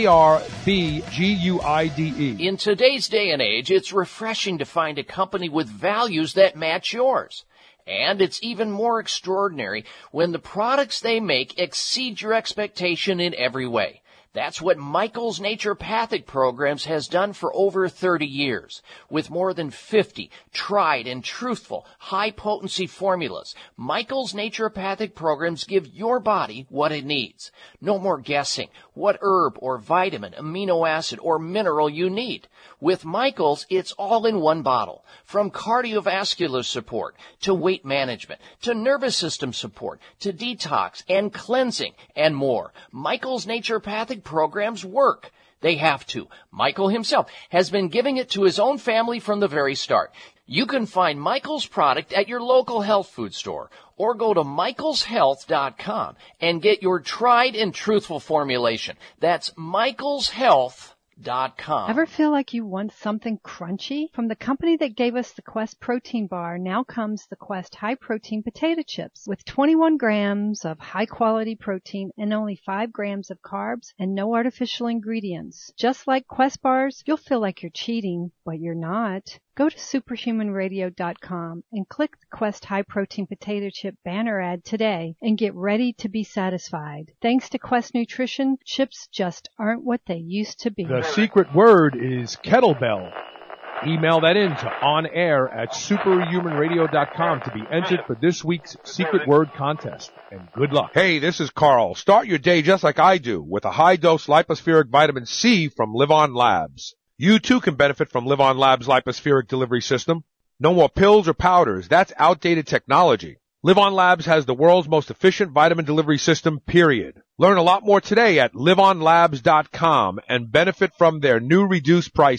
C-A-R-B-G-U-I-D-E. In today's day and age, it's refreshing to find a company with values that match yours. And it's even more extraordinary when the products they make exceed your expectation in every way. That's what Michael's Naturopathic Programs has done for over thirty years. With more than fifty tried and truthful, high-potency formulas, Michael's Naturopathic Programs give your body what it needs. No more guessing what herb or vitamin, amino acid, or mineral you need. With Michael's, it's all in one bottle. From cardiovascular support, to weight management, to nervous system support, to detox and cleansing, and more. Michael's Naturopathic Programs work. They have to. Michael himself has been giving it to his own family from the very start. You can find Michael's product at your local health food store or go to michaels health dot com and get your tried and truthful formulation. That's michaels health dot com. Ever feel like you want something crunchy? From the company that gave us the Quest protein bar, now comes the Quest high protein potato chips with twenty-one grams of high quality protein and only five grams of carbs and no artificial ingredients. Just like Quest bars, you'll feel like you're cheating, but you're not. Go to superhuman radio dot com and click the Quest High Protein Potato Chip banner ad today and get ready to be satisfied. Thanks to Quest Nutrition, chips just aren't what they used to be. The secret word is kettlebell. Email that in to onair at superhuman radio dot com to be entered for this week's secret word contest. And good luck. Hey, this is Carl. Start your day just like I do with a high-dose lipospheric vitamin C from Live On Labs. You too can benefit from Live On Labs' lipospheric delivery system. No more pills or powders. That's outdated technology. Live On Labs has the world's most efficient vitamin delivery system, period. Learn a lot more today at live on labs dot com and benefit from their new reduced pricing.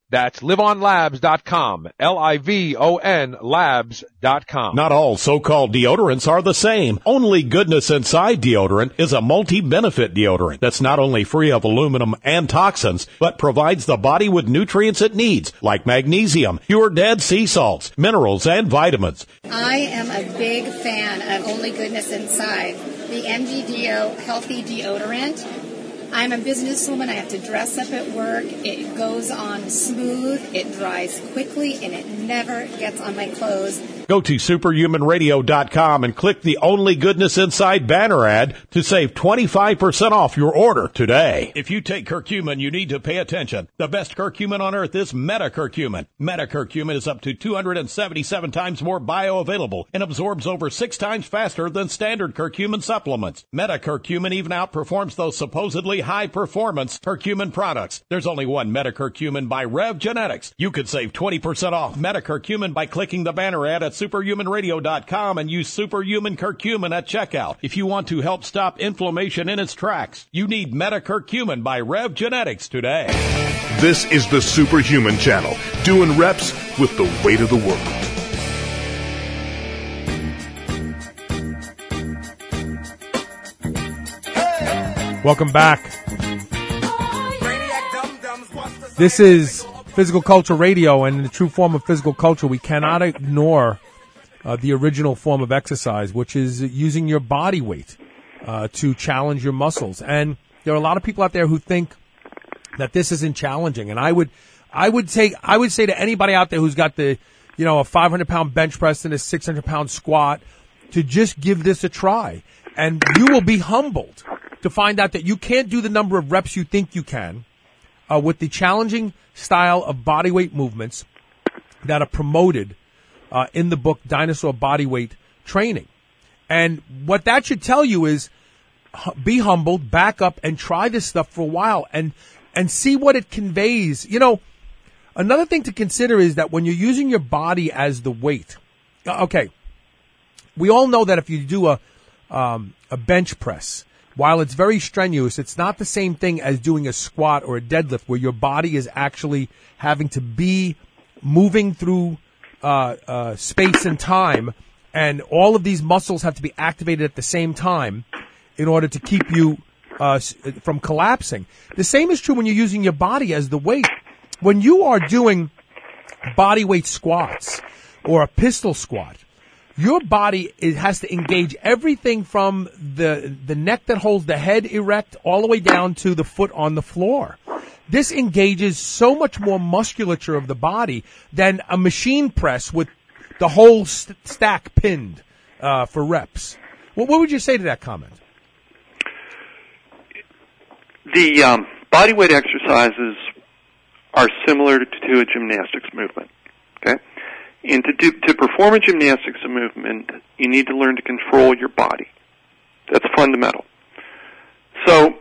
That's live on labs dot com. L I V O N labs dot com. Not all so-called deodorants are the same. Only Goodness Inside deodorant is a multi-benefit deodorant that's not only free of aluminum and toxins, but provides the body with nutrients it needs, like magnesium, pure dead sea salts, minerals, and vitamins. I am a big fan of Only Goodness Inside, the M D D O Healthy Deodorant. I'm a businesswoman. I have to dress up at work. It goes on smooth, it dries quickly, and it never gets on my clothes. Go to superhuman radio dot com and click the Only Goodness Inside banner ad to save twenty-five percent off your order today. If you take curcumin, you need to pay attention. The best curcumin on earth is metacurcumin. Metacurcumin is up to two hundred seventy-seven times more bioavailable and absorbs over six times faster than standard curcumin supplements. Metacurcumin even outperforms those supposedly high-performance curcumin products. There's only one metacurcumin by Rev Genetics. You could save twenty percent off metacurcumin by clicking the banner ad at superhuman radio dot com and use superhuman curcumin at checkout. If you want to help stop inflammation in its tracks, you need metacurcumin by Rev Genetics today. This is the Superhuman Channel, doing reps with the weight of the world. Welcome back. This is Physical Culture Radio, and in the true form of physical culture, we cannot ignore uh, the original form of exercise, which is using your body weight uh, to challenge your muscles. And there are a lot of people out there who think that this isn't challenging. And I would, I would say, I would say to anybody out there who's got the, you know, a five hundred pound bench press and a six hundred pound squat, to just give this a try, and you will be humbled to find out that you can't do the number of reps you think you can uh, with the challenging style of body weight movements that are promoted uh, in the book Dinosaur Bodyweight Training. And what that should tell you is be humbled, back up, and try this stuff for a while and and see what it conveys. You know, another thing to consider is that when you're using your body as the weight, okay, we all know that if you do a um, a bench press, while it's very strenuous, it's not the same thing as doing a squat or a deadlift where your body is actually having to be moving through uh, uh, space and time, and all of these muscles have to be activated at the same time in order to keep you uh, from collapsing. The same is true when you're using your body as the weight. When you are doing body weight squats or a pistol squat, your body it has to engage everything from the the neck that holds the head erect all the way down to the foot on the floor. This engages so much more musculature of the body than a machine press with the whole st- stack pinned uh, for reps. Well, what would you say to that comment? The um, bodyweight exercises are similar to a gymnastics movement. Okay. And to do, to perform a gymnastics movement, you need to learn to control your body. That's fundamental. So,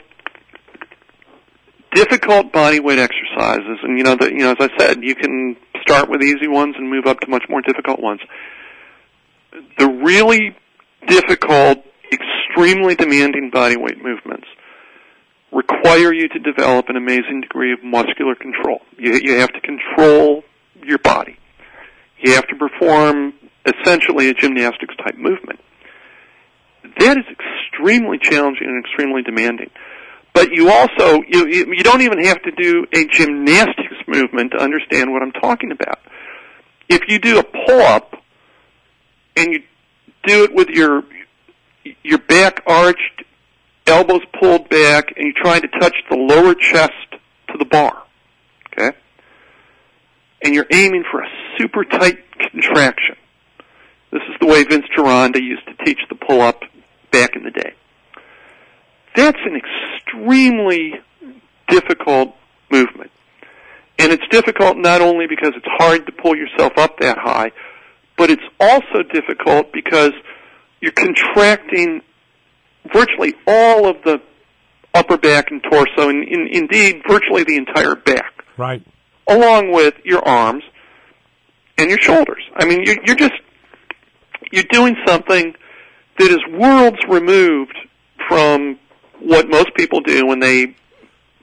difficult body weight exercises, and you know, the, you know, as I said, you can start with easy ones and move up to much more difficult ones. The really difficult, extremely demanding body weight movements require you to develop an amazing degree of muscular control. You, you have to control your body. You have to perform essentially a gymnastics type movement. That is extremely challenging and extremely demanding. But you also, you, you don't even have to do a gymnastics movement to understand what I'm talking about. If you do a pull-up and you do it with your, your back arched, elbows pulled back, and you're trying to touch the lower chest to the bar, okay? And you're aiming for a super tight contraction. This is the way Vince Gironda used to teach the pull-up back in the day. That's an extremely difficult movement. And it's difficult not only because it's hard to pull yourself up that high, but it's also difficult because you're contracting virtually all of the upper back and torso, and in, indeed virtually the entire back. Right. Along with your arms and your shoulders. I mean, you're, you're just, you're doing something that is worlds removed from what most people do when they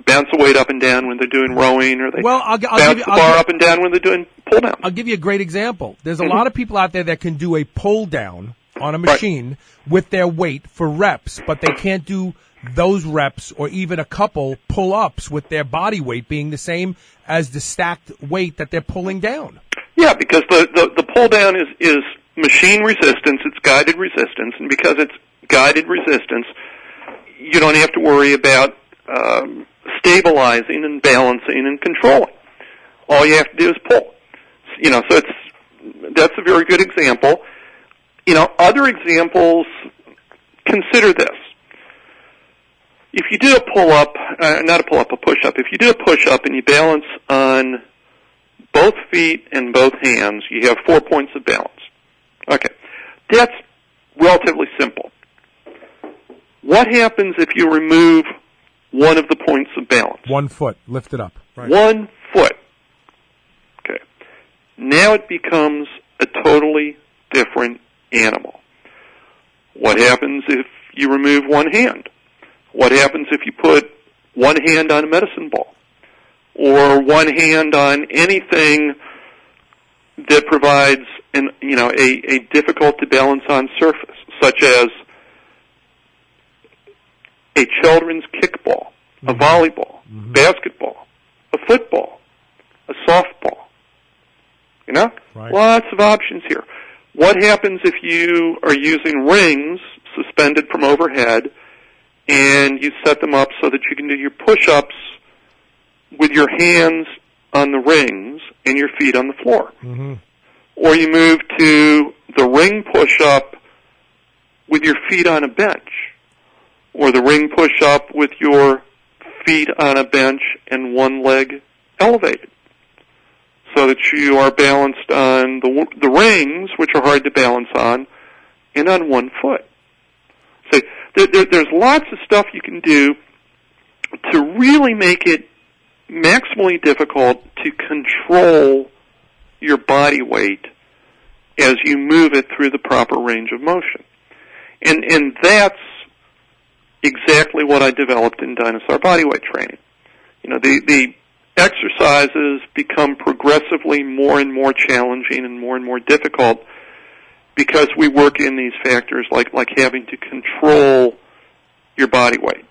bounce the weight up and down when they're doing rowing, or they well, I'll, I'll bounce give you, the I'll bar give, up and down when they're doing pull down. I'll give you a great example. There's a Mm-hmm. lot of people out there that can do a pull down on a machine right. with their weight for reps, but they can't do those reps or even a couple pull-ups with their body weight being the same as the stacked weight that they're pulling down. Yeah, because the, the, the pull down is, is machine resistance, it's guided resistance, and because it's guided resistance, you don't have to worry about um, stabilizing and balancing and controlling. All you have to do is pull. You know, so it's that's a very good example. You know, other examples, consider this. If you do a pull-up, uh, not a pull-up, a push-up, if you do a push-up and you balance on both feet and both hands, you have four points of balance. Okay. That's relatively simple. What happens if you remove one of the points of balance? One foot. Lift it up. Right. One foot. Okay. Now it becomes a totally different animal. What happens if you remove one hand? What happens if you put one hand on a medicine ball? Or one hand on anything that provides an, you know, a, a difficult to balance on surface, such as a children's kickball, mm-hmm. a volleyball, mm-hmm. basketball, a football, a softball. You know? Right. Lots of options here. What happens if you are using rings suspended from overhead and you set them up so that you can do your push-ups with your hands on the rings and your feet on the floor? Mm-hmm. Or you move to the ring push-up with your feet on a bench, or the ring push-up with your feet on a bench and one leg elevated, so that you are balanced on the the rings, which are hard to balance on, and on one foot. So there, there, there's lots of stuff you can do to really make it maximally difficult to control your body weight as you move it through the proper range of motion. And and that's exactly what I developed in dinosaur bodyweight training. You know, the, the exercises become progressively more and more challenging and more and more difficult because we work in these factors like, like having to control your body weight.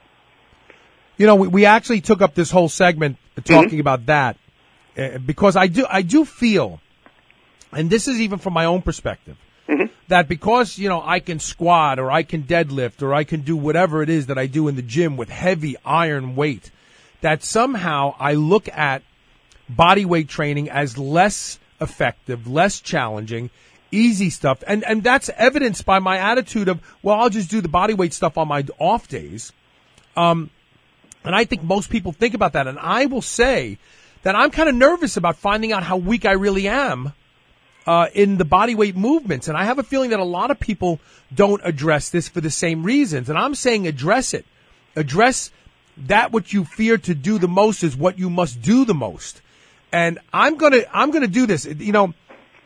You know, we, we actually took up this whole segment talking mm-hmm. about that uh, because I do, I do feel, and this is even from my own perspective, mm-hmm. that because, you know, I can squat or I can deadlift or I can do whatever it is that I do in the gym with heavy iron weight, that somehow I look at body weight training as less effective, less challenging, easy stuff. And, and that's evidenced by my attitude of, well, I'll just do the body weight stuff on my off days. Um, and I think most people think about that. And I will say that I'm kind of nervous about finding out how weak I really am Uh, in the body weight movements. And I have a feeling that a lot of people don't address this for the same reasons. And I'm saying address it. Address that what you fear to do the most is what you must do the most. And I'm gonna, I'm gonna do this. You know,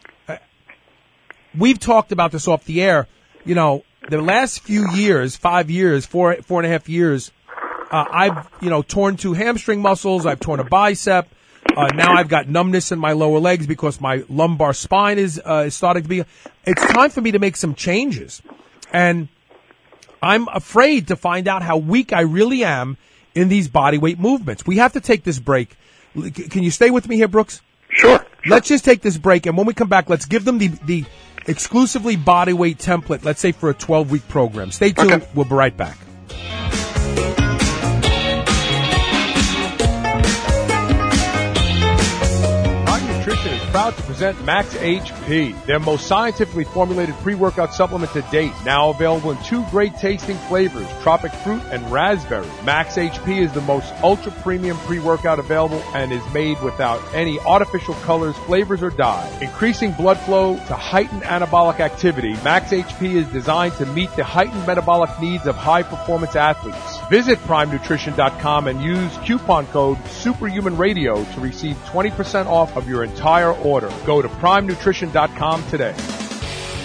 we've talked about this off the air. You know, the last few years, five years, four, four and a half years, uh, I've, you know, torn two hamstring muscles. I've torn a bicep. Uh, now I've got numbness in my lower legs because my lumbar spine is, uh, is starting to be, it's time for me to make some changes. And I'm afraid to find out how weak I really am in these body weight movements. We have to take this break. Can you stay with me here, Brooks? Sure. sure. Let's just take this break. And when we come back, let's give them the, the exclusively body weight template, let's say for a twelve week program. Stay tuned. Okay. We'll be right back. Nutrition is proud to present Max H P, their most scientifically formulated pre-workout supplement to date. Now available in two great tasting flavors, tropic fruit and raspberry. Max H P is the most ultra-premium pre-workout available and is made without any artificial colors, flavors, or dye. Increasing blood flow to heighten anabolic activity, Max H P is designed to meet the heightened metabolic needs of high-performance athletes. Visit prime nutrition dot com and use coupon code Superhuman Radio to receive twenty percent off of your entire order. Go to prime nutrition dot com today.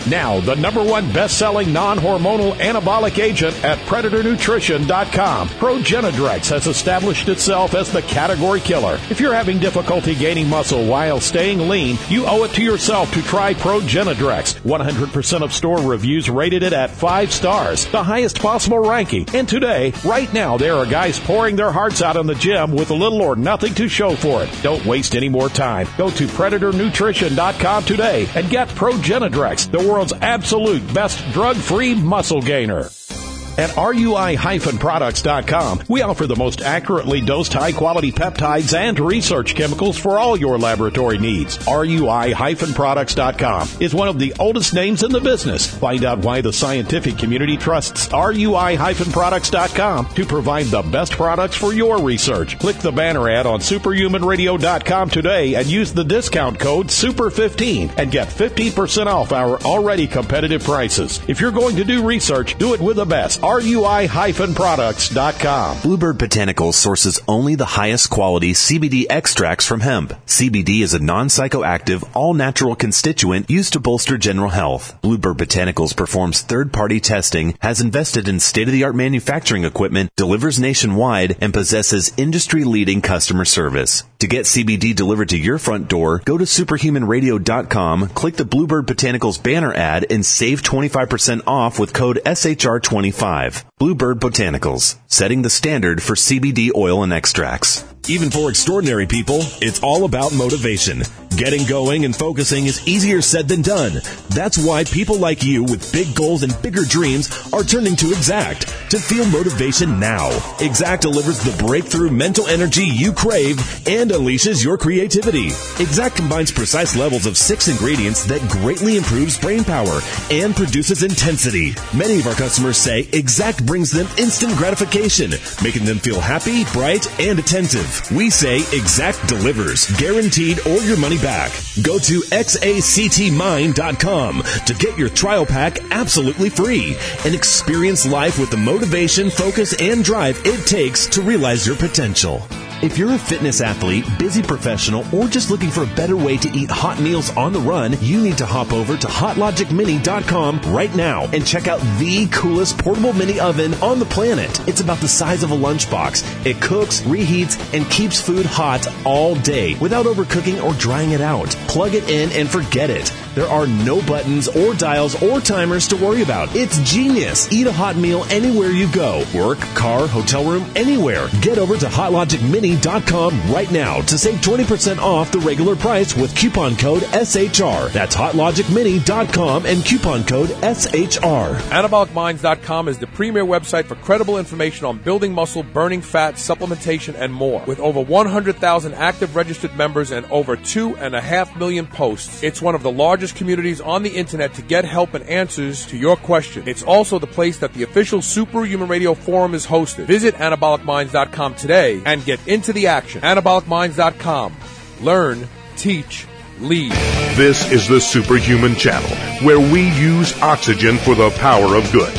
Now, the number one best-selling non-hormonal anabolic agent at Predator Nutrition dot com. Progenadrex has established itself as the category killer. If you're having difficulty gaining muscle while staying lean, you owe it to yourself to try Progenadrex. one hundred percent of store reviews rated it at five stars, the highest possible ranking. And today, right now, there are guys pouring their hearts out in the gym with little or nothing to show for it. Don't waste any more time. Go to Predator Nutrition dot com today and get Progenadrex, the world's absolute best drug-free muscle gainer. At R U I products dot com, we offer the most accurately dosed high-quality peptides and research chemicals for all your laboratory needs. R U I products dot com is one of the oldest names in the business. Find out why the scientific community trusts R U I products dot com to provide the best products for your research. Click the banner ad on superhuman radio dot com today and use the discount code super fifteen and get fifteen percent off our already competitive prices. If you're going to do research, do it with the best. R U I products dot com. Bluebird Botanicals sources only the highest quality C B D extracts from hemp. C B D is a non-psychoactive, all-natural constituent used to bolster general health. Bluebird Botanicals performs third-party testing, has invested in state-of-the-art manufacturing equipment, delivers nationwide, and possesses industry-leading customer service. To get C B D delivered to your front door, go to superhuman radio dot com, click the Bluebird Botanicals banner ad, and save twenty-five percent off with code S H R twenty-five. Bluebird Botanicals, setting the standard for C B D oil and extracts. Even for extraordinary people, it's all about motivation. Getting going and focusing is easier said than done. That's why people like you with big goals and bigger dreams are turning to Exact to feel motivation now. Exact delivers the breakthrough mental energy you crave and unleashes your creativity. Exact combines precise levels of six ingredients that greatly improves brain power and produces intensity. Many of our customers say Exact brings them instant gratification, making them feel happy, bright, and attentive. We say Exact delivers, guaranteed or your money back. Go to X A C T mind dot com to get your trial pack absolutely free and experience life with the motivation, focus, and drive it takes to realize your potential. If you're a fitness athlete, busy professional, or just looking for a better way to eat hot meals on the run, you need to hop over to hot logic mini dot com right now and check out the coolest portable mini oven on the planet. It's about the size of a lunchbox. It cooks, reheats, and keeps food hot all day without overcooking or drying it out. Plug it in and forget it. There are no buttons or dials or timers to worry about. It's genius. Eat a hot meal anywhere you go. Work, car, hotel room, anywhere. Get over to hot logic mini dot com right now to save twenty percent off the regular price with coupon code S H R. That's hot logic mini dot com and coupon code S H R. anabolic minds dot com is the premier website for credible information on building muscle, burning fat, supplementation, and more. With over one hundred thousand active registered members and over two and a half million posts, it's one of the largest communities on the internet to get help and answers to your questions. It's also the place that the official Superhuman Radio Forum is hosted. Visit anabolic minds dot com today and get into the action. anabolic minds dot com. Learn, teach, lead. This is the Superhuman Channel, where we use oxygen for the power of good.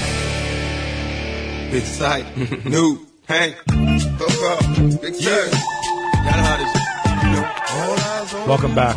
Big sight, new, Hank, hook up, big yeah. Welcome back.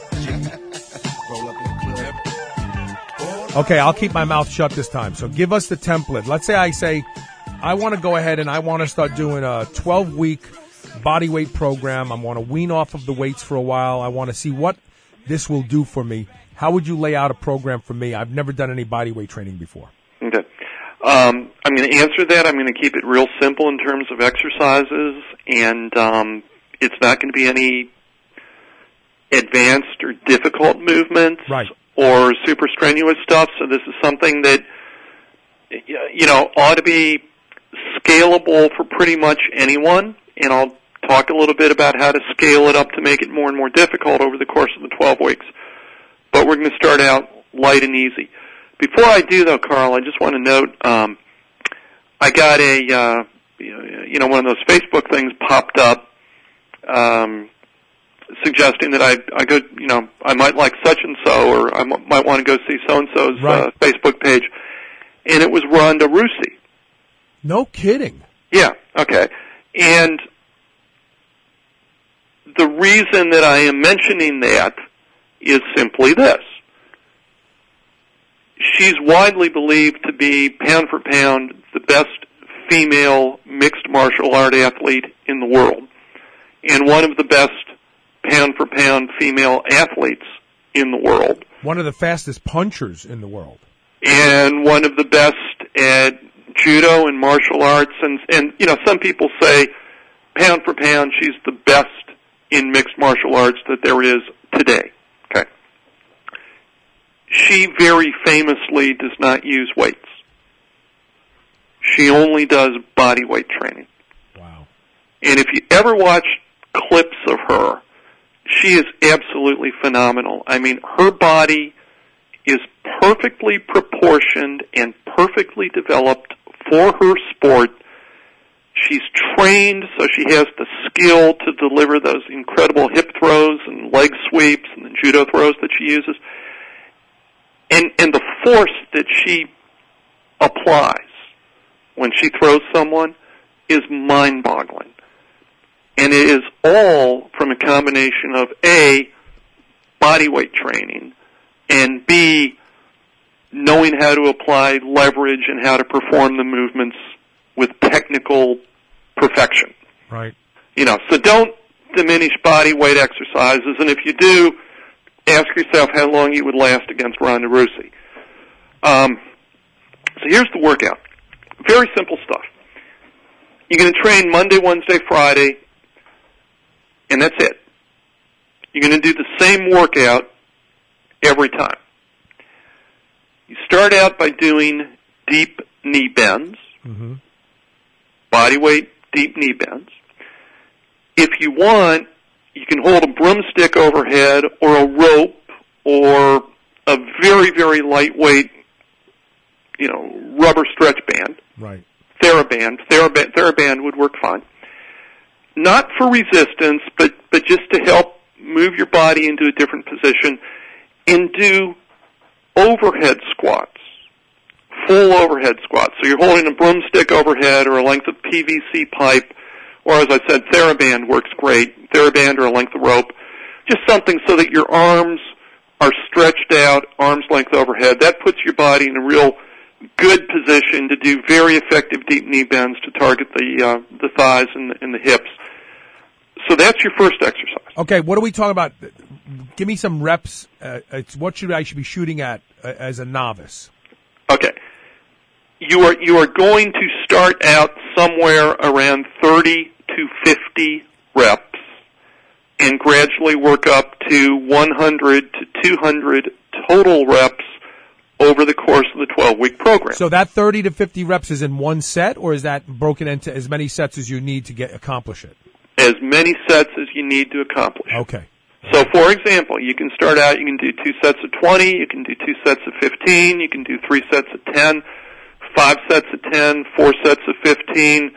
Okay, I'll keep my mouth shut this time. So give us the template. Let's say I say, I want to go ahead and I want to start doing a twelve-week body weight program. I want to wean off of the weights for a while. I want to see what this will do for me. How would you lay out a program for me? I've never done any body weight training before. Okay. Um, I'm going to answer that. I'm going to keep it real simple in terms of exercises, and um, it's not going to be any advanced or difficult movements. Right. Or super strenuous stuff, so this is something that, you know, ought to be scalable for pretty much anyone, and I'll talk a little bit about how to scale it up to make it more and more difficult over the course of the twelve weeks. But we're going to start out light and easy. Before I do, though, Carl, I just want to note, um, I got a, uh, you know, one of those Facebook things popped up, um, suggesting that I, I go, you know, I might like such and so, or I m- might want to go see so and so's uh, Facebook page, and it was Rhonda Rousey. No kidding. Yeah. Okay. And the reason that I am mentioning that is simply this: she's widely believed to be, pound for pound, the best female mixed martial art athlete in the world, and one of the best pound for pound female athletes in the world. One of the fastest punchers in the world. And one of the best at judo and martial arts. And, and you know, some people say, pound for pound, she's the best in mixed martial arts that there is today. Okay. She very famously does not use weights. She only does body weight training. Wow. And if you ever watch clips of her, she is absolutely phenomenal. I mean, her body is perfectly proportioned and perfectly developed for her sport. She's trained, so she has the skill to deliver those incredible hip throws and leg sweeps and the judo throws that she uses. And, and the force that she applies when she throws someone is mind-boggling. And it is all from a combination of A, body weight training, and B, knowing how to apply leverage and how to perform the movements with technical perfection. Right. You know, so don't diminish body weight exercises, and if you do, ask yourself how long you would last against Ronda Rousey. Um, so here's the workout. Very simple stuff. You're going to train Monday, Wednesday, Friday, and that's it. You're going to do the same workout every time. You start out by doing deep knee bends, mm-hmm. body weight deep knee bends. If you want, you can hold a broomstick overhead or a rope or a very, very lightweight, you know, rubber stretch band. Right. TheraBand. TheraBand, TheraBand would work fine. Not for resistance, but, but just to help move your body into a different position, and do overhead squats, full overhead squats. So you're holding a broomstick overhead or a length of P V C pipe, or as I said, TheraBand works great, TheraBand or a length of rope. Just something so that your arms are stretched out, arms length overhead. That puts your body in a real good position to do very effective deep knee bends to target the uh, the thighs and the, and the hips. So that's your first exercise. Okay, what are we talking about? Give me some reps. Uh, it's what should I should be shooting at uh, as a novice? Okay, you are you are going to start out somewhere around thirty to fifty reps, and gradually work up to one hundred to two hundred total reps over the course of the twelve-week program. So that thirty to fifty reps is in one set, or is that broken into as many sets as you need to get accomplish it? As many sets as you need to accomplish. Okay. So, for example, you can start out, you can do two sets of twenty, you can do two sets of fifteen, you can do three sets of ten, five sets of ten, four sets of fifteen,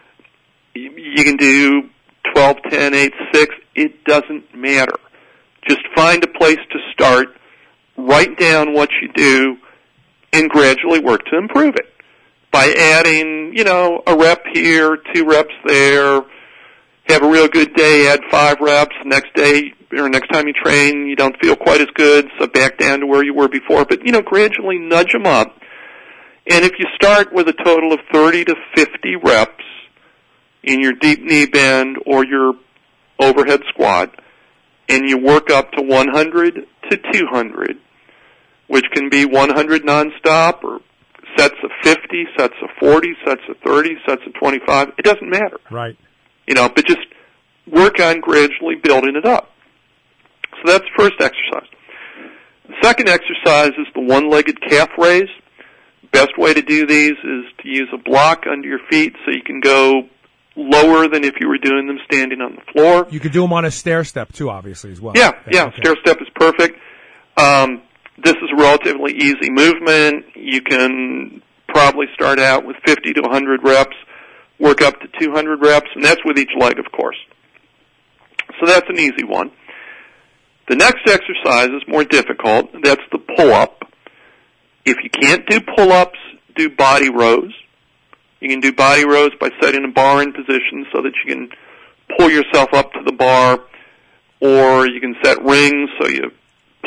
you can do twelve, ten, eight, six. It doesn't matter. Just find a place to start, write down what you do, and gradually work to improve it. By adding, you know, a rep here, two reps there, have a real good day, add five reps. Next day, or next time you train, you don't feel quite as good, so back down to where you were before. But, you know, gradually nudge them up. And if you start with a total of thirty to fifty reps in your deep knee bend or your overhead squat, and you work up to one hundred to two hundred, which can be one hundred nonstop or sets of fifty, sets of forty, sets of thirty, sets of twenty-five, it doesn't matter. Right. You know, but just work on gradually building it up. So that's the first exercise. The second exercise is the one-legged calf raise. Best way to do these is to use a block under your feet so you can go lower than if you were doing them standing on the floor. You could do them on a stair step too, obviously, as well. Yeah, yeah, okay. Stair step is perfect. Um, this is a relatively easy movement. You can probably start out with fifty to one hundred reps, work up to two hundred reps, and that's with each leg, of course. So that's an easy one. The next exercise is more difficult. That's the pull-up. If you can't do pull-ups, do body rows. You can do body rows by setting a bar in position so that you can pull yourself up to the bar, or you can set rings so you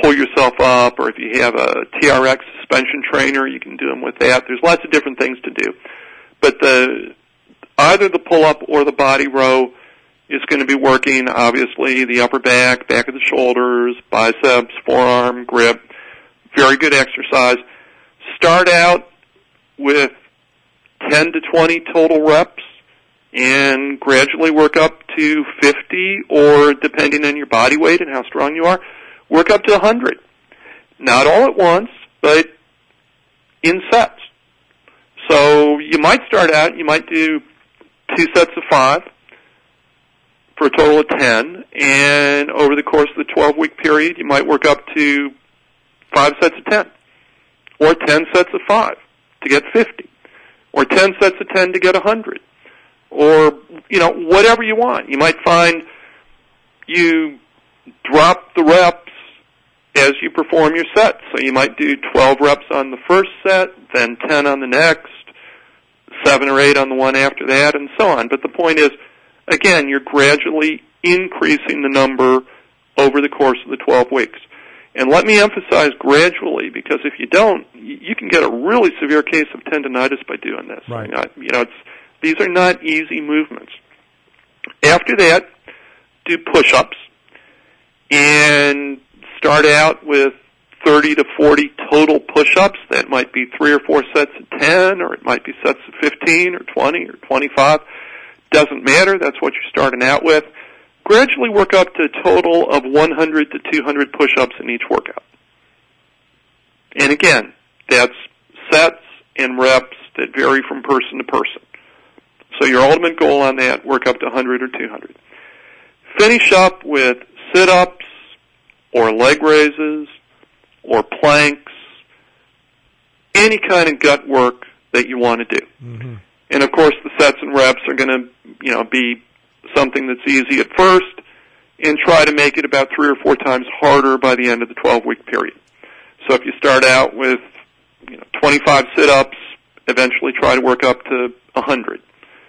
pull yourself up, or if you have a T R X suspension trainer, you can do them with that. There's lots of different things to do. But the either the pull-up or the body row is going to be working, obviously, the upper back, back of the shoulders, biceps, forearm, grip. Very good exercise. Start out with ten to twenty total reps and gradually work up to fifty, or depending on your body weight and how strong you are, work up to one hundred. Not all at once, but in sets. So you might start out, you might do two sets of five for a total of ten, and over the course of the twelve-week period, you might work up to five sets of ten, or ten sets of five to get fifty, or ten sets of ten to get one hundred, or, you know, whatever you want. You might find you drop the reps as you perform your set. So you might do twelve reps on the first set, then ten on the next, seven or eight on the one after that, and so on. But the point is, again, you're gradually increasing the number over the course of the twelve weeks. And let me emphasize gradually, because if you don't, you can get a really severe case of tendonitis by doing this. Right. You know, it's, these are not easy movements. After that, do push-ups, and start out with thirty to forty total push-ups. That might be three or four sets of ten, or it might be sets of fifteen or twenty or twenty-five. Doesn't matter. That's what you're starting out with. Gradually work up to a total of one hundred to two hundred push-ups in each workout. And again, that's sets and reps that vary from person to person. So your ultimate goal on that, work up to one hundred or two hundred. Finish up with sit-ups or leg raises or planks, any kind of gut work that you want to do. Mm-hmm. And of course, the sets and reps are going to, you know, be something that's easy at first, and try to make it about three or four times harder by the end of the twelve-week period. So if you start out with, you know, twenty-five sit-ups, eventually try to work up to one hundred.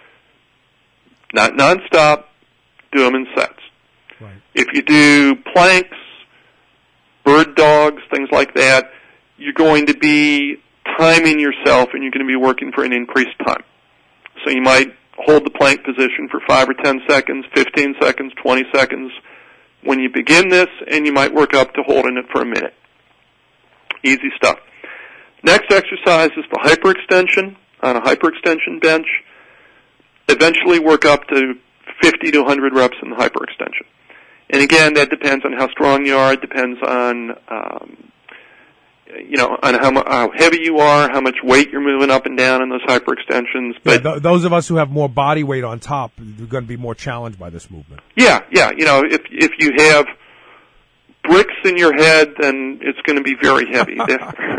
Not nonstop, do them in sets. Right. If you do planks, bird dogs, things like that, you're going to be timing yourself, and you're going to be working for an increased time. So you might hold the plank position for five or ten seconds, fifteen seconds, twenty seconds when you begin this, and you might work up to holding it for a minute. Easy stuff. Next exercise is the hyperextension on a hyperextension bench. Eventually work up to fifty to one hundred reps in the hyperextension. And again, that depends on how strong you are. It depends on, um, you know, on how, how heavy you are, how much weight you're moving up and down in those hyperextensions. But yeah, th- those of us who have more body weight on top are going to be more challenged by this movement. Yeah, yeah. You know, if if you have bricks in your head, then it's going to be very heavy. none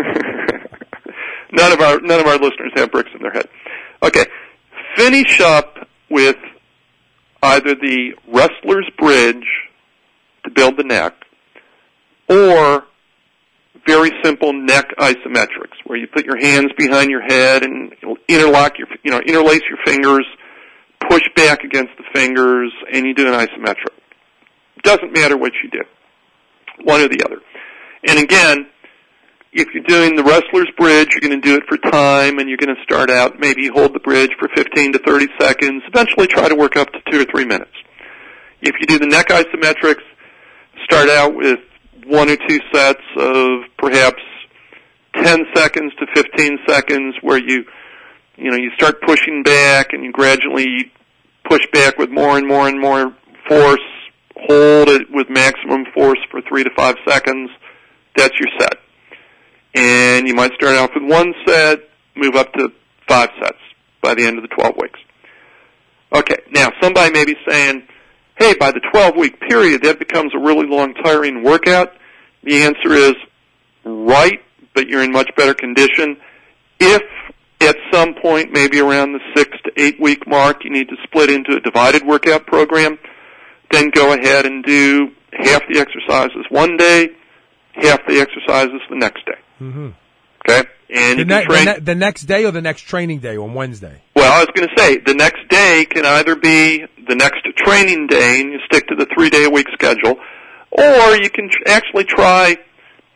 of our none of our listeners have bricks in their head. Okay, finish up with either the wrestler's bridge to build the neck, or very simple neck isometrics, where you put your hands behind your head and interlock your, you know, interlace your fingers, push back against the fingers, and you do an isometric. Doesn't matter what you do, one or the other. And again, if you're doing the wrestler's bridge, you're going to do it for time, and you're going to start out, maybe hold the bridge for fifteen to thirty seconds, eventually try to work up to two or three minutes. If you do the neck isometrics, start out with one or two sets of perhaps ten seconds to fifteen seconds where you, you know, you start pushing back and you gradually push back with more and more and more force, hold it with maximum force for three to five seconds. That's your set. And you might start off with one set, move up to five sets by the end of the twelve weeks. Okay, now somebody may be saying, hey, by the twelve-week period, that becomes a really long, tiring workout. The answer is right, but you're in much better condition. If at some point, maybe around the six to eight-week mark, you need to split into a divided workout program, then go ahead and do half the exercises one day, half the exercises the next day. Mm-hmm. Okay? And the, you ne- can train. the, ne- the next day or the next training day on Wednesday? Well, I was going to say, the next day can either be the next training day, and you stick to the three-day-a-week schedule, or you can tr- actually try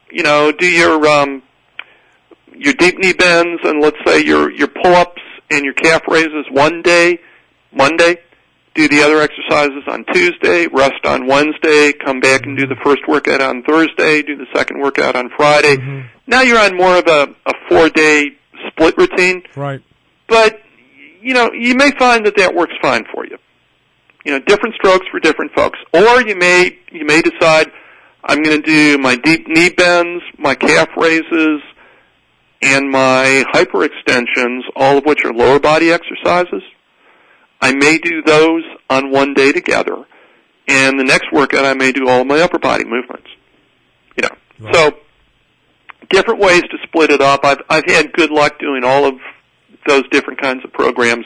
you know, do your um, your deep knee bends, and let's say your your pull-ups and your calf raises one day, Monday. Do the other exercises on Tuesday, rest on Wednesday, come back and do the first workout on Thursday, do the second workout on Friday. Mm-hmm. Now you're on more of a, a four-day split routine. Right. But, you know, you may find that that works fine for you. You know, different strokes for different folks. Or you may, you may decide, I'm going to do my deep knee bends, my calf raises, and my hyperextensions, all of which are lower body exercises. I may do those on one day together, and the next workout I may do all of my upper body movements. You know, right. So different ways to split it up. I've I've had good luck doing all of those different kinds of programs.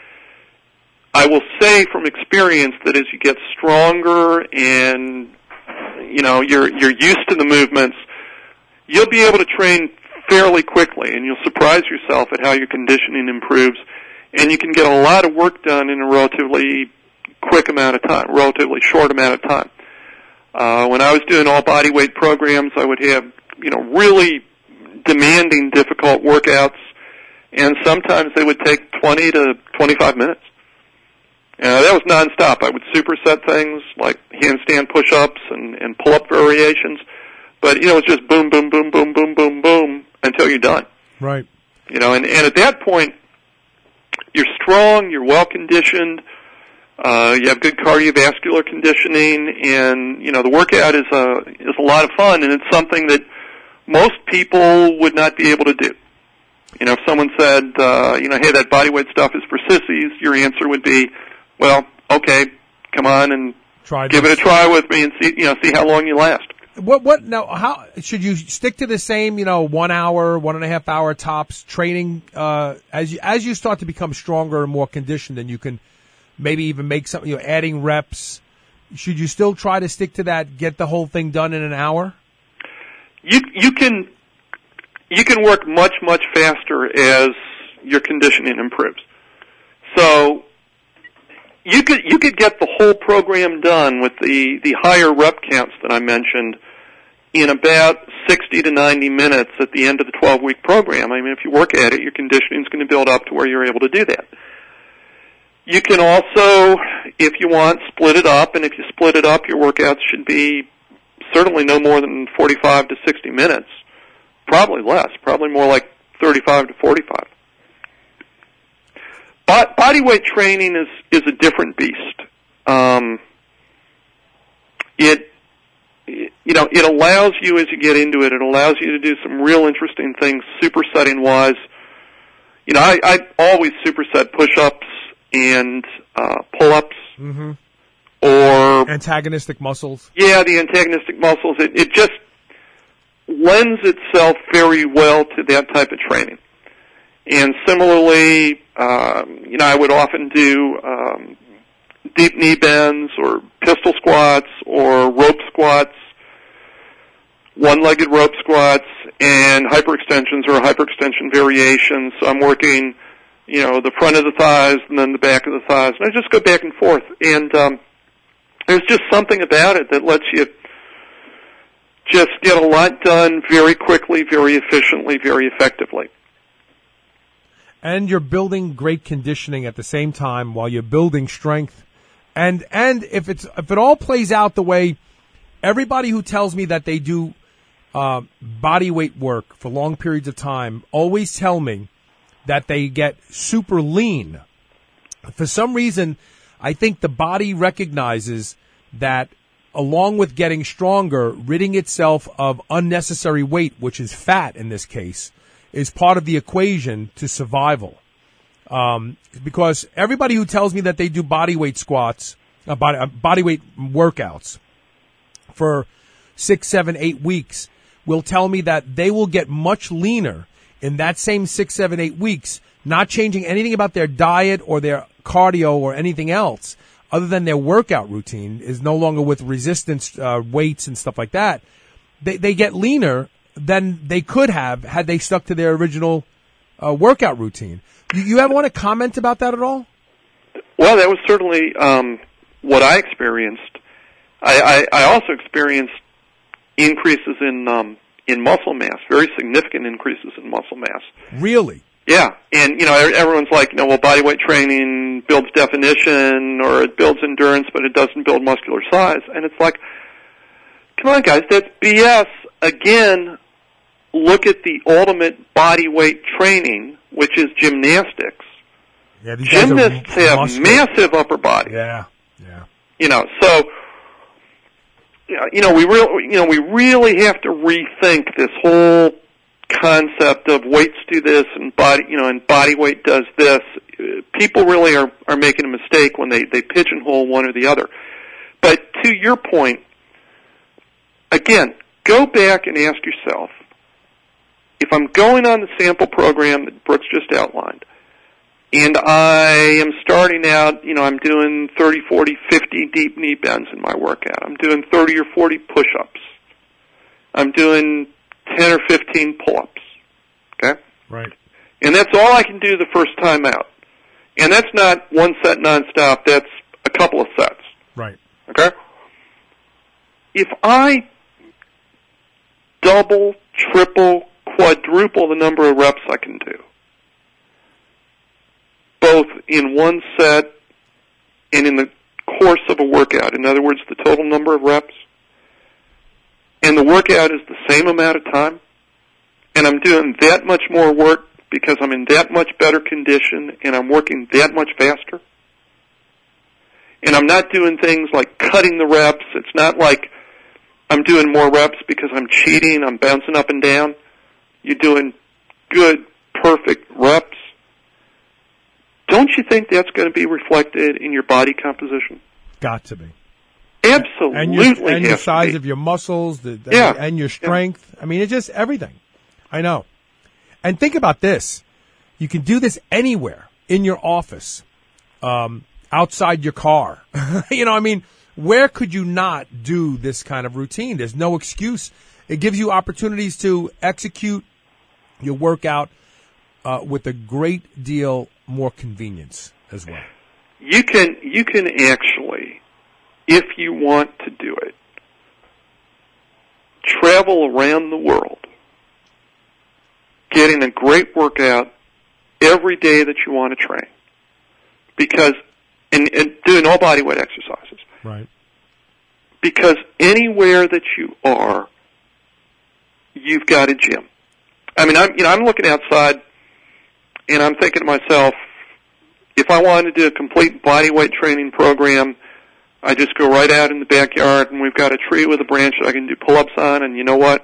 I will say from experience that as you get stronger and you know you're you're used to the movements, you'll be able to train fairly quickly, and you'll surprise yourself at how your conditioning improves. And you can get a lot of work done in a relatively quick amount of time, relatively short amount of time. Uh, when I was doing all body weight programs, I would have, you know, really demanding, difficult workouts, and sometimes they would take twenty to twenty-five minutes. Uh, that was nonstop. I would superset things like handstand push-ups and, and pull-up variations, but, you know, it's just boom, boom, boom, boom, boom, boom, boom until you're done. Right. You know, and, and at that point, you're strong, you're well-conditioned, uh, you have good cardiovascular conditioning, and, you know, the workout is a, is a lot of fun, and it's something that most people would not be able to do. You know, if someone said, uh, you know, hey, that bodyweight stuff is for sissies, your answer would be, well, okay, come on and try give this. it a try with me and see, you know, see how long you last. What, what, now, how, should you stick to the same, you know, one hour, one and a half hour tops training, uh, as you, as you start to become stronger and more conditioned, and you can maybe even make something, you know, adding reps, should you still try to stick to that, get the whole thing done in an hour? You, you can, you can work much, much faster as your conditioning improves. So, You could you could get the whole program done with the, the higher rep counts that I mentioned in about sixty to ninety minutes at the end of the twelve-week program. I mean, if you work at it, your conditioning is going to build up to where you're able to do that. You can also, if you want, split it up, and if you split it up, your workouts should be certainly no more than forty-five to sixty minutes. Probably less, probably more like thirty-five to forty-five. Body weight training is, is a different beast. Um, it, you know, it allows you, as you get into it, it allows you to do some real interesting things supersetting wise. You know, I, I always superset push-ups and, uh, pull-ups. Mm-hmm. Or antagonistic muscles. Yeah, the antagonistic muscles. It, it just lends itself very well to that type of training. And similarly, um, you know, I would often do um, deep knee bends or pistol squats or rope squats, one-legged rope squats, and hyperextensions or hyperextension variations. So I'm working, you know, the front of the thighs and then the back of the thighs. And I just go back and forth. And um, there's just something about it that lets you just get a lot done very quickly, very efficiently, very effectively. And you're building great conditioning at the same time while you're building strength. And and if it's if it all plays out the way everybody who tells me that they do uh, body weight work for long periods of time always tell me that they get super lean. For some reason, I think the body recognizes that along with getting stronger, ridding itself of unnecessary weight, which is fat in this case, is part of the equation to survival. Um, because everybody who tells me that they do body weight squats, uh, body, uh, body weight workouts for six, seven, eight weeks will tell me that they will get much leaner in that same six, seven, eight weeks, not changing anything about their diet or their cardio or anything else other than their workout routine is no longer with resistance uh, weights and stuff like that. They, they get leaner than they could have had they stuck to their original uh, workout routine. You, you ever want to comment about that at all? Well, that was certainly um, what I experienced. I, I, I also experienced increases in um, in muscle mass, very significant increases in muscle mass. Really? Yeah, and, you know, everyone's like, you know, well, body weight training builds definition or it builds endurance, but it doesn't build muscular size. And it's like, come on, guys, that's B S. Again, look at the ultimate body weight training, which is gymnastics. Yeah, these guys Gymnasts are have muscular. massive upper bodies. Yeah, yeah. You know, so, you know, we really, you know, we really have to rethink this whole concept of weights do this and body, you know, and body weight does this. People really are, are making a mistake when they, they pigeonhole one or the other. But to your point, again, go back and ask yourself, if I'm going on the sample program that Brooks just outlined, and I am starting out, you know, I'm doing thirty, forty, fifty deep knee bends in my workout. I'm doing thirty or forty push-ups. I'm doing ten or fifteen pull-ups. Okay? Right. And that's all I can do the first time out. And that's not one set nonstop. That's a couple of sets. Right. Okay? If I double, triple, quadruple the number of reps I can do, both in one set and in the course of a workout, in other words, the total number of reps, and the workout is the same amount of time, and I'm doing that much more work because I'm in that much better condition and I'm working that much faster, and I'm not doing things like cutting the reps. It's not like I'm doing more reps because I'm cheating, I'm bouncing up and down. You're doing good, perfect reps. Don't you think that's going to be reflected in your body composition? Got to be. Absolutely. And your, and your has to size be. of your muscles, the, the, Yeah. and your strength. I mean, it's just everything. I know. And think about this. You can do this anywhere, in your office, um, outside your car. You know, I mean, where could you not do this kind of routine? There's no excuse. It gives you opportunities to execute your workout uh, with a great deal more convenience as well. You can, you can actually, if you want to do it, travel around the world, getting a great workout every day that you want to train. Because, and, and doing all body weight exercises. Right. Because anywhere that you are, you've got a gym. I mean, I'm, you know, I'm looking outside and I'm thinking to myself, if I wanted to do a complete body weight training program, I just go right out in the backyard and we've got a tree with a branch that I can do pull-ups on, and you know what?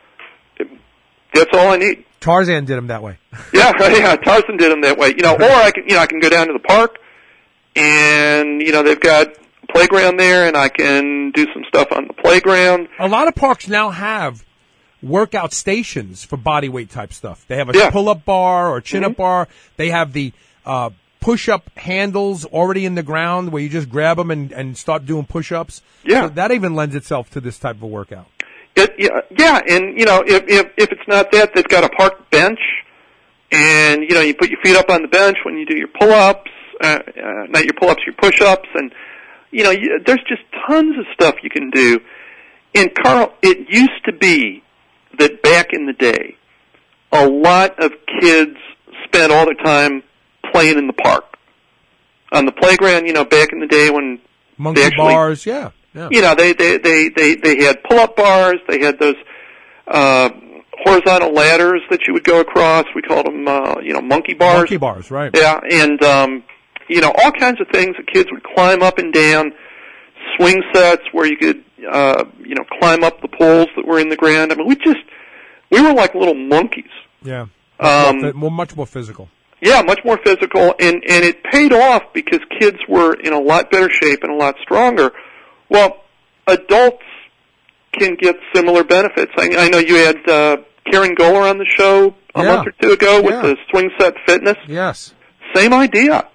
That's all I need. Tarzan did them that way. Yeah, yeah, Tarzan did them that way. You know, or I can, you know, I can go down to the park and, you know, they've got a playground there and I can do some stuff on the playground. A lot of parks now have workout stations for body weight type stuff. They have a Yeah. pull-up bar or chin-up Mm-hmm. bar. They have the uh, push-up handles already in the ground where you just grab them and, and start doing push-ups. Yeah. So that even lends itself to this type of workout. It, yeah, yeah, and you know, if, if if it's not that, they've got a park bench, and you know, you put your feet up on the bench when you do your pull-ups, uh, uh, not your pull-ups, your push-ups, and you know, you, there's just tons of stuff you can do. And Carl, it used to be that back in the day, a lot of kids spent all their time playing in the park, on the playground. You know, back in the day when Monkey they actually, bars, yeah. Yeah. You know, they, they, they, they, they had pull-up bars, they had those, uh, horizontal ladders that you would go across. We called them, uh, you know, monkey bars. Monkey bars, right. Yeah, and, um, you know, all kinds of things that kids would climb up and down, swing sets where you could, uh, you know, climb up the poles that were in the ground. I mean, we just, we were like little monkeys. Yeah. Um, more, more, much more physical. Yeah, much more physical, and, and it paid off because kids were in a lot better shape and a lot stronger. Well, adults can get similar benefits. I, I know you had uh, Karen Goller on the show a Yeah. month or two ago with Yeah. the Swing Set Fitness. Yes. Same idea.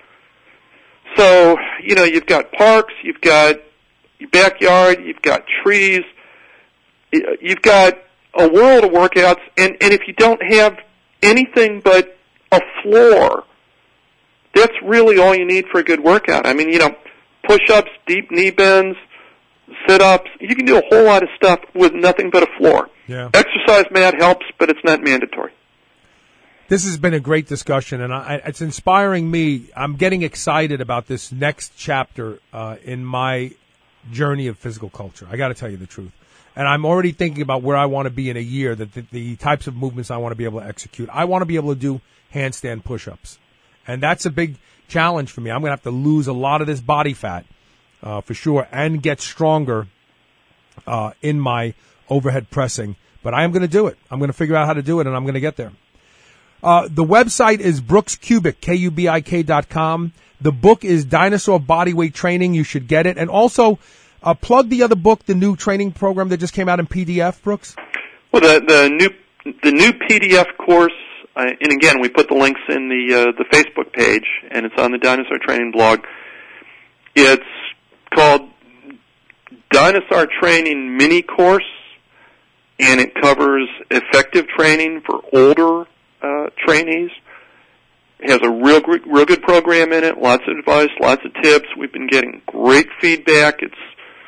So, you know, you've got parks, you've got your backyard, you've got trees, you've got a world of workouts, and, and if you don't have anything but a floor, that's really all you need for a good workout. I mean, you know, push-ups, deep knee bends, sit-ups. You can do a whole lot of stuff with nothing but a floor. Yeah. Exercise mat helps, but it's not mandatory. This has been a great discussion, and I, it's inspiring me. I'm getting excited about this next chapter uh, in my journey of physical culture. I got to tell you the truth. And I'm already thinking about where I want to be in a year, that the, the types of movements I want to be able to execute. I want to be able to do handstand push-ups. And that's a big challenge for me. I'm going to have to lose a lot of this body fat, uh, for sure, and get stronger uh, in my overhead pressing. But I am going to do it. I'm going to figure out how to do it, and I'm going to get there. Uh, the website is Brooks Kubik, K U B I K dot com. The book is Dinosaur Bodyweight Training. You should get it. And also, uh, plug the other book, the new training program that just came out in P D F, Brooks. Well, the, the new, the new P D F course, uh, and again, we put the links in the, uh, the Facebook page, and it's on the Dinosaur Training blog. It's called Dinosaur Training Mini Course, and it covers effective training for older Uh, trainees. It has a real, real good program in it, lots of advice, lots of tips. We've been getting great feedback. It's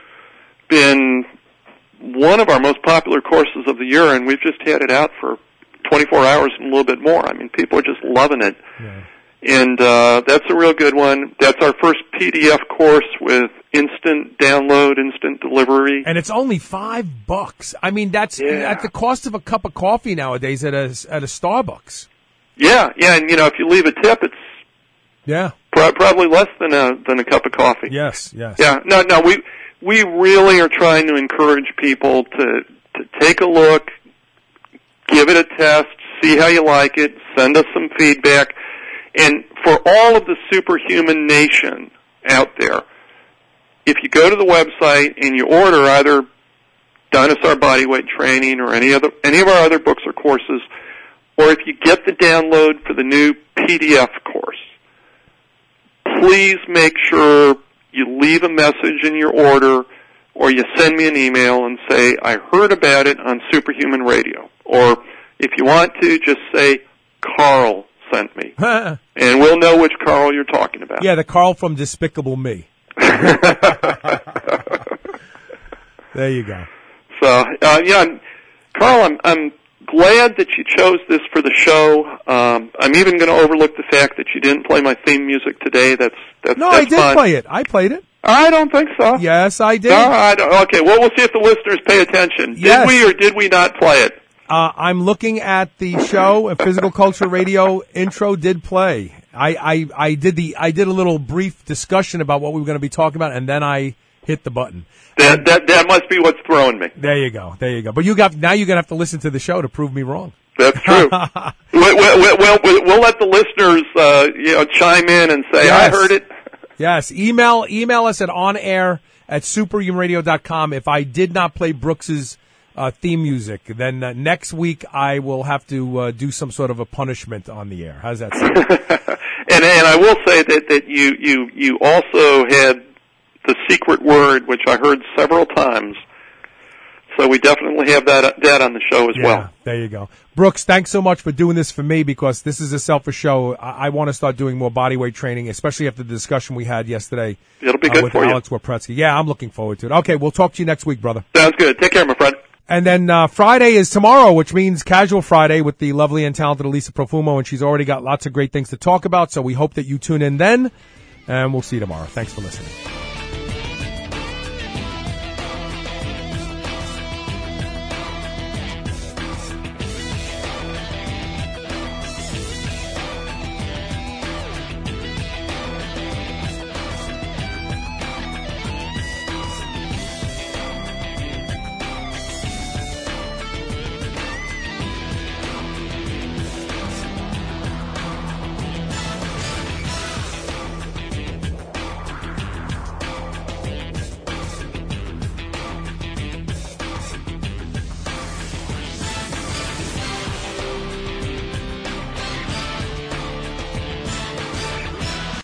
been one of our most popular courses of the year, and we've just had it out for twenty-four hours and a little bit more. I mean, people are just loving it. Yeah. And uh, that's a real good one. That's our first P D F course with instant download, instant delivery. And it's only five bucks. I mean, that's yeah. at the cost of a cup of coffee nowadays at a at a Starbucks. Yeah, yeah, and you know, if you leave a tip, it's yeah pro- probably less than a than a cup of coffee. Yes, yes. Yeah, no, no, we we really are trying to encourage people to to take a look, give it a test, see how you like it, send us some feedback. And for all of the superhuman nation out there, if you go to the website and you order either Dinosaur Bodyweight Training or any other any of our other books or courses, or if you get the download for the new P D F course, please make sure you leave a message in your order, or you send me an email and say, I heard about it on Superhuman Radio. Or if you want to, just say, Carl sent me. And we'll know which Carl you're talking about. Yeah, the Carl from Despicable Me. There you go. So, uh, yeah, Carl, I'm, I'm glad that you chose this for the show. Um, I'm even going to overlook the fact that you didn't play my theme music today. That's that's No, that's I did fine. play it. I played it. I don't think so. Yes, I did. No, I don't. Okay, well, we'll see if the listeners pay attention. Yes. Did we or did we not play it? Uh, I'm looking at the show, a Physical Culture Radio intro did play. I, I, I did the, I did a little brief discussion about what we were going to be talking about, and then I hit the button. That, that, that must be what's throwing me. There you go. There you go. But you got, now you're going to have to listen to the show to prove me wrong. That's true. we'll, we'll, we'll, we'll let the listeners, uh, you know, chime in and say, yes. I heard it. Yes. Email, email us at onair at superhuman radio dot com if I did not play Brooks's Uh, theme music. Then uh, next week I will have to uh, do some sort of a punishment on the air. How's that sound? and and I will say that that you you you also had the secret word, which I heard several times. So we definitely have that that on the show as yeah, well. There you go, Brooks. Thanks so much for doing this for me, because this is a selfish show. I, I want to start doing more bodyweight training, especially after the discussion we had yesterday. It'll be good uh, with for Alex Warpretsky. Yeah, I'm looking forward to it. Okay, we'll talk to you next week, brother. Sounds good. Take care, my friend. And then uh, Friday is tomorrow, which means Casual Friday with the lovely and talented Elisa Profumo, and she's already got lots of great things to talk about, so we hope that you tune in then, and we'll see you tomorrow. Thanks for listening.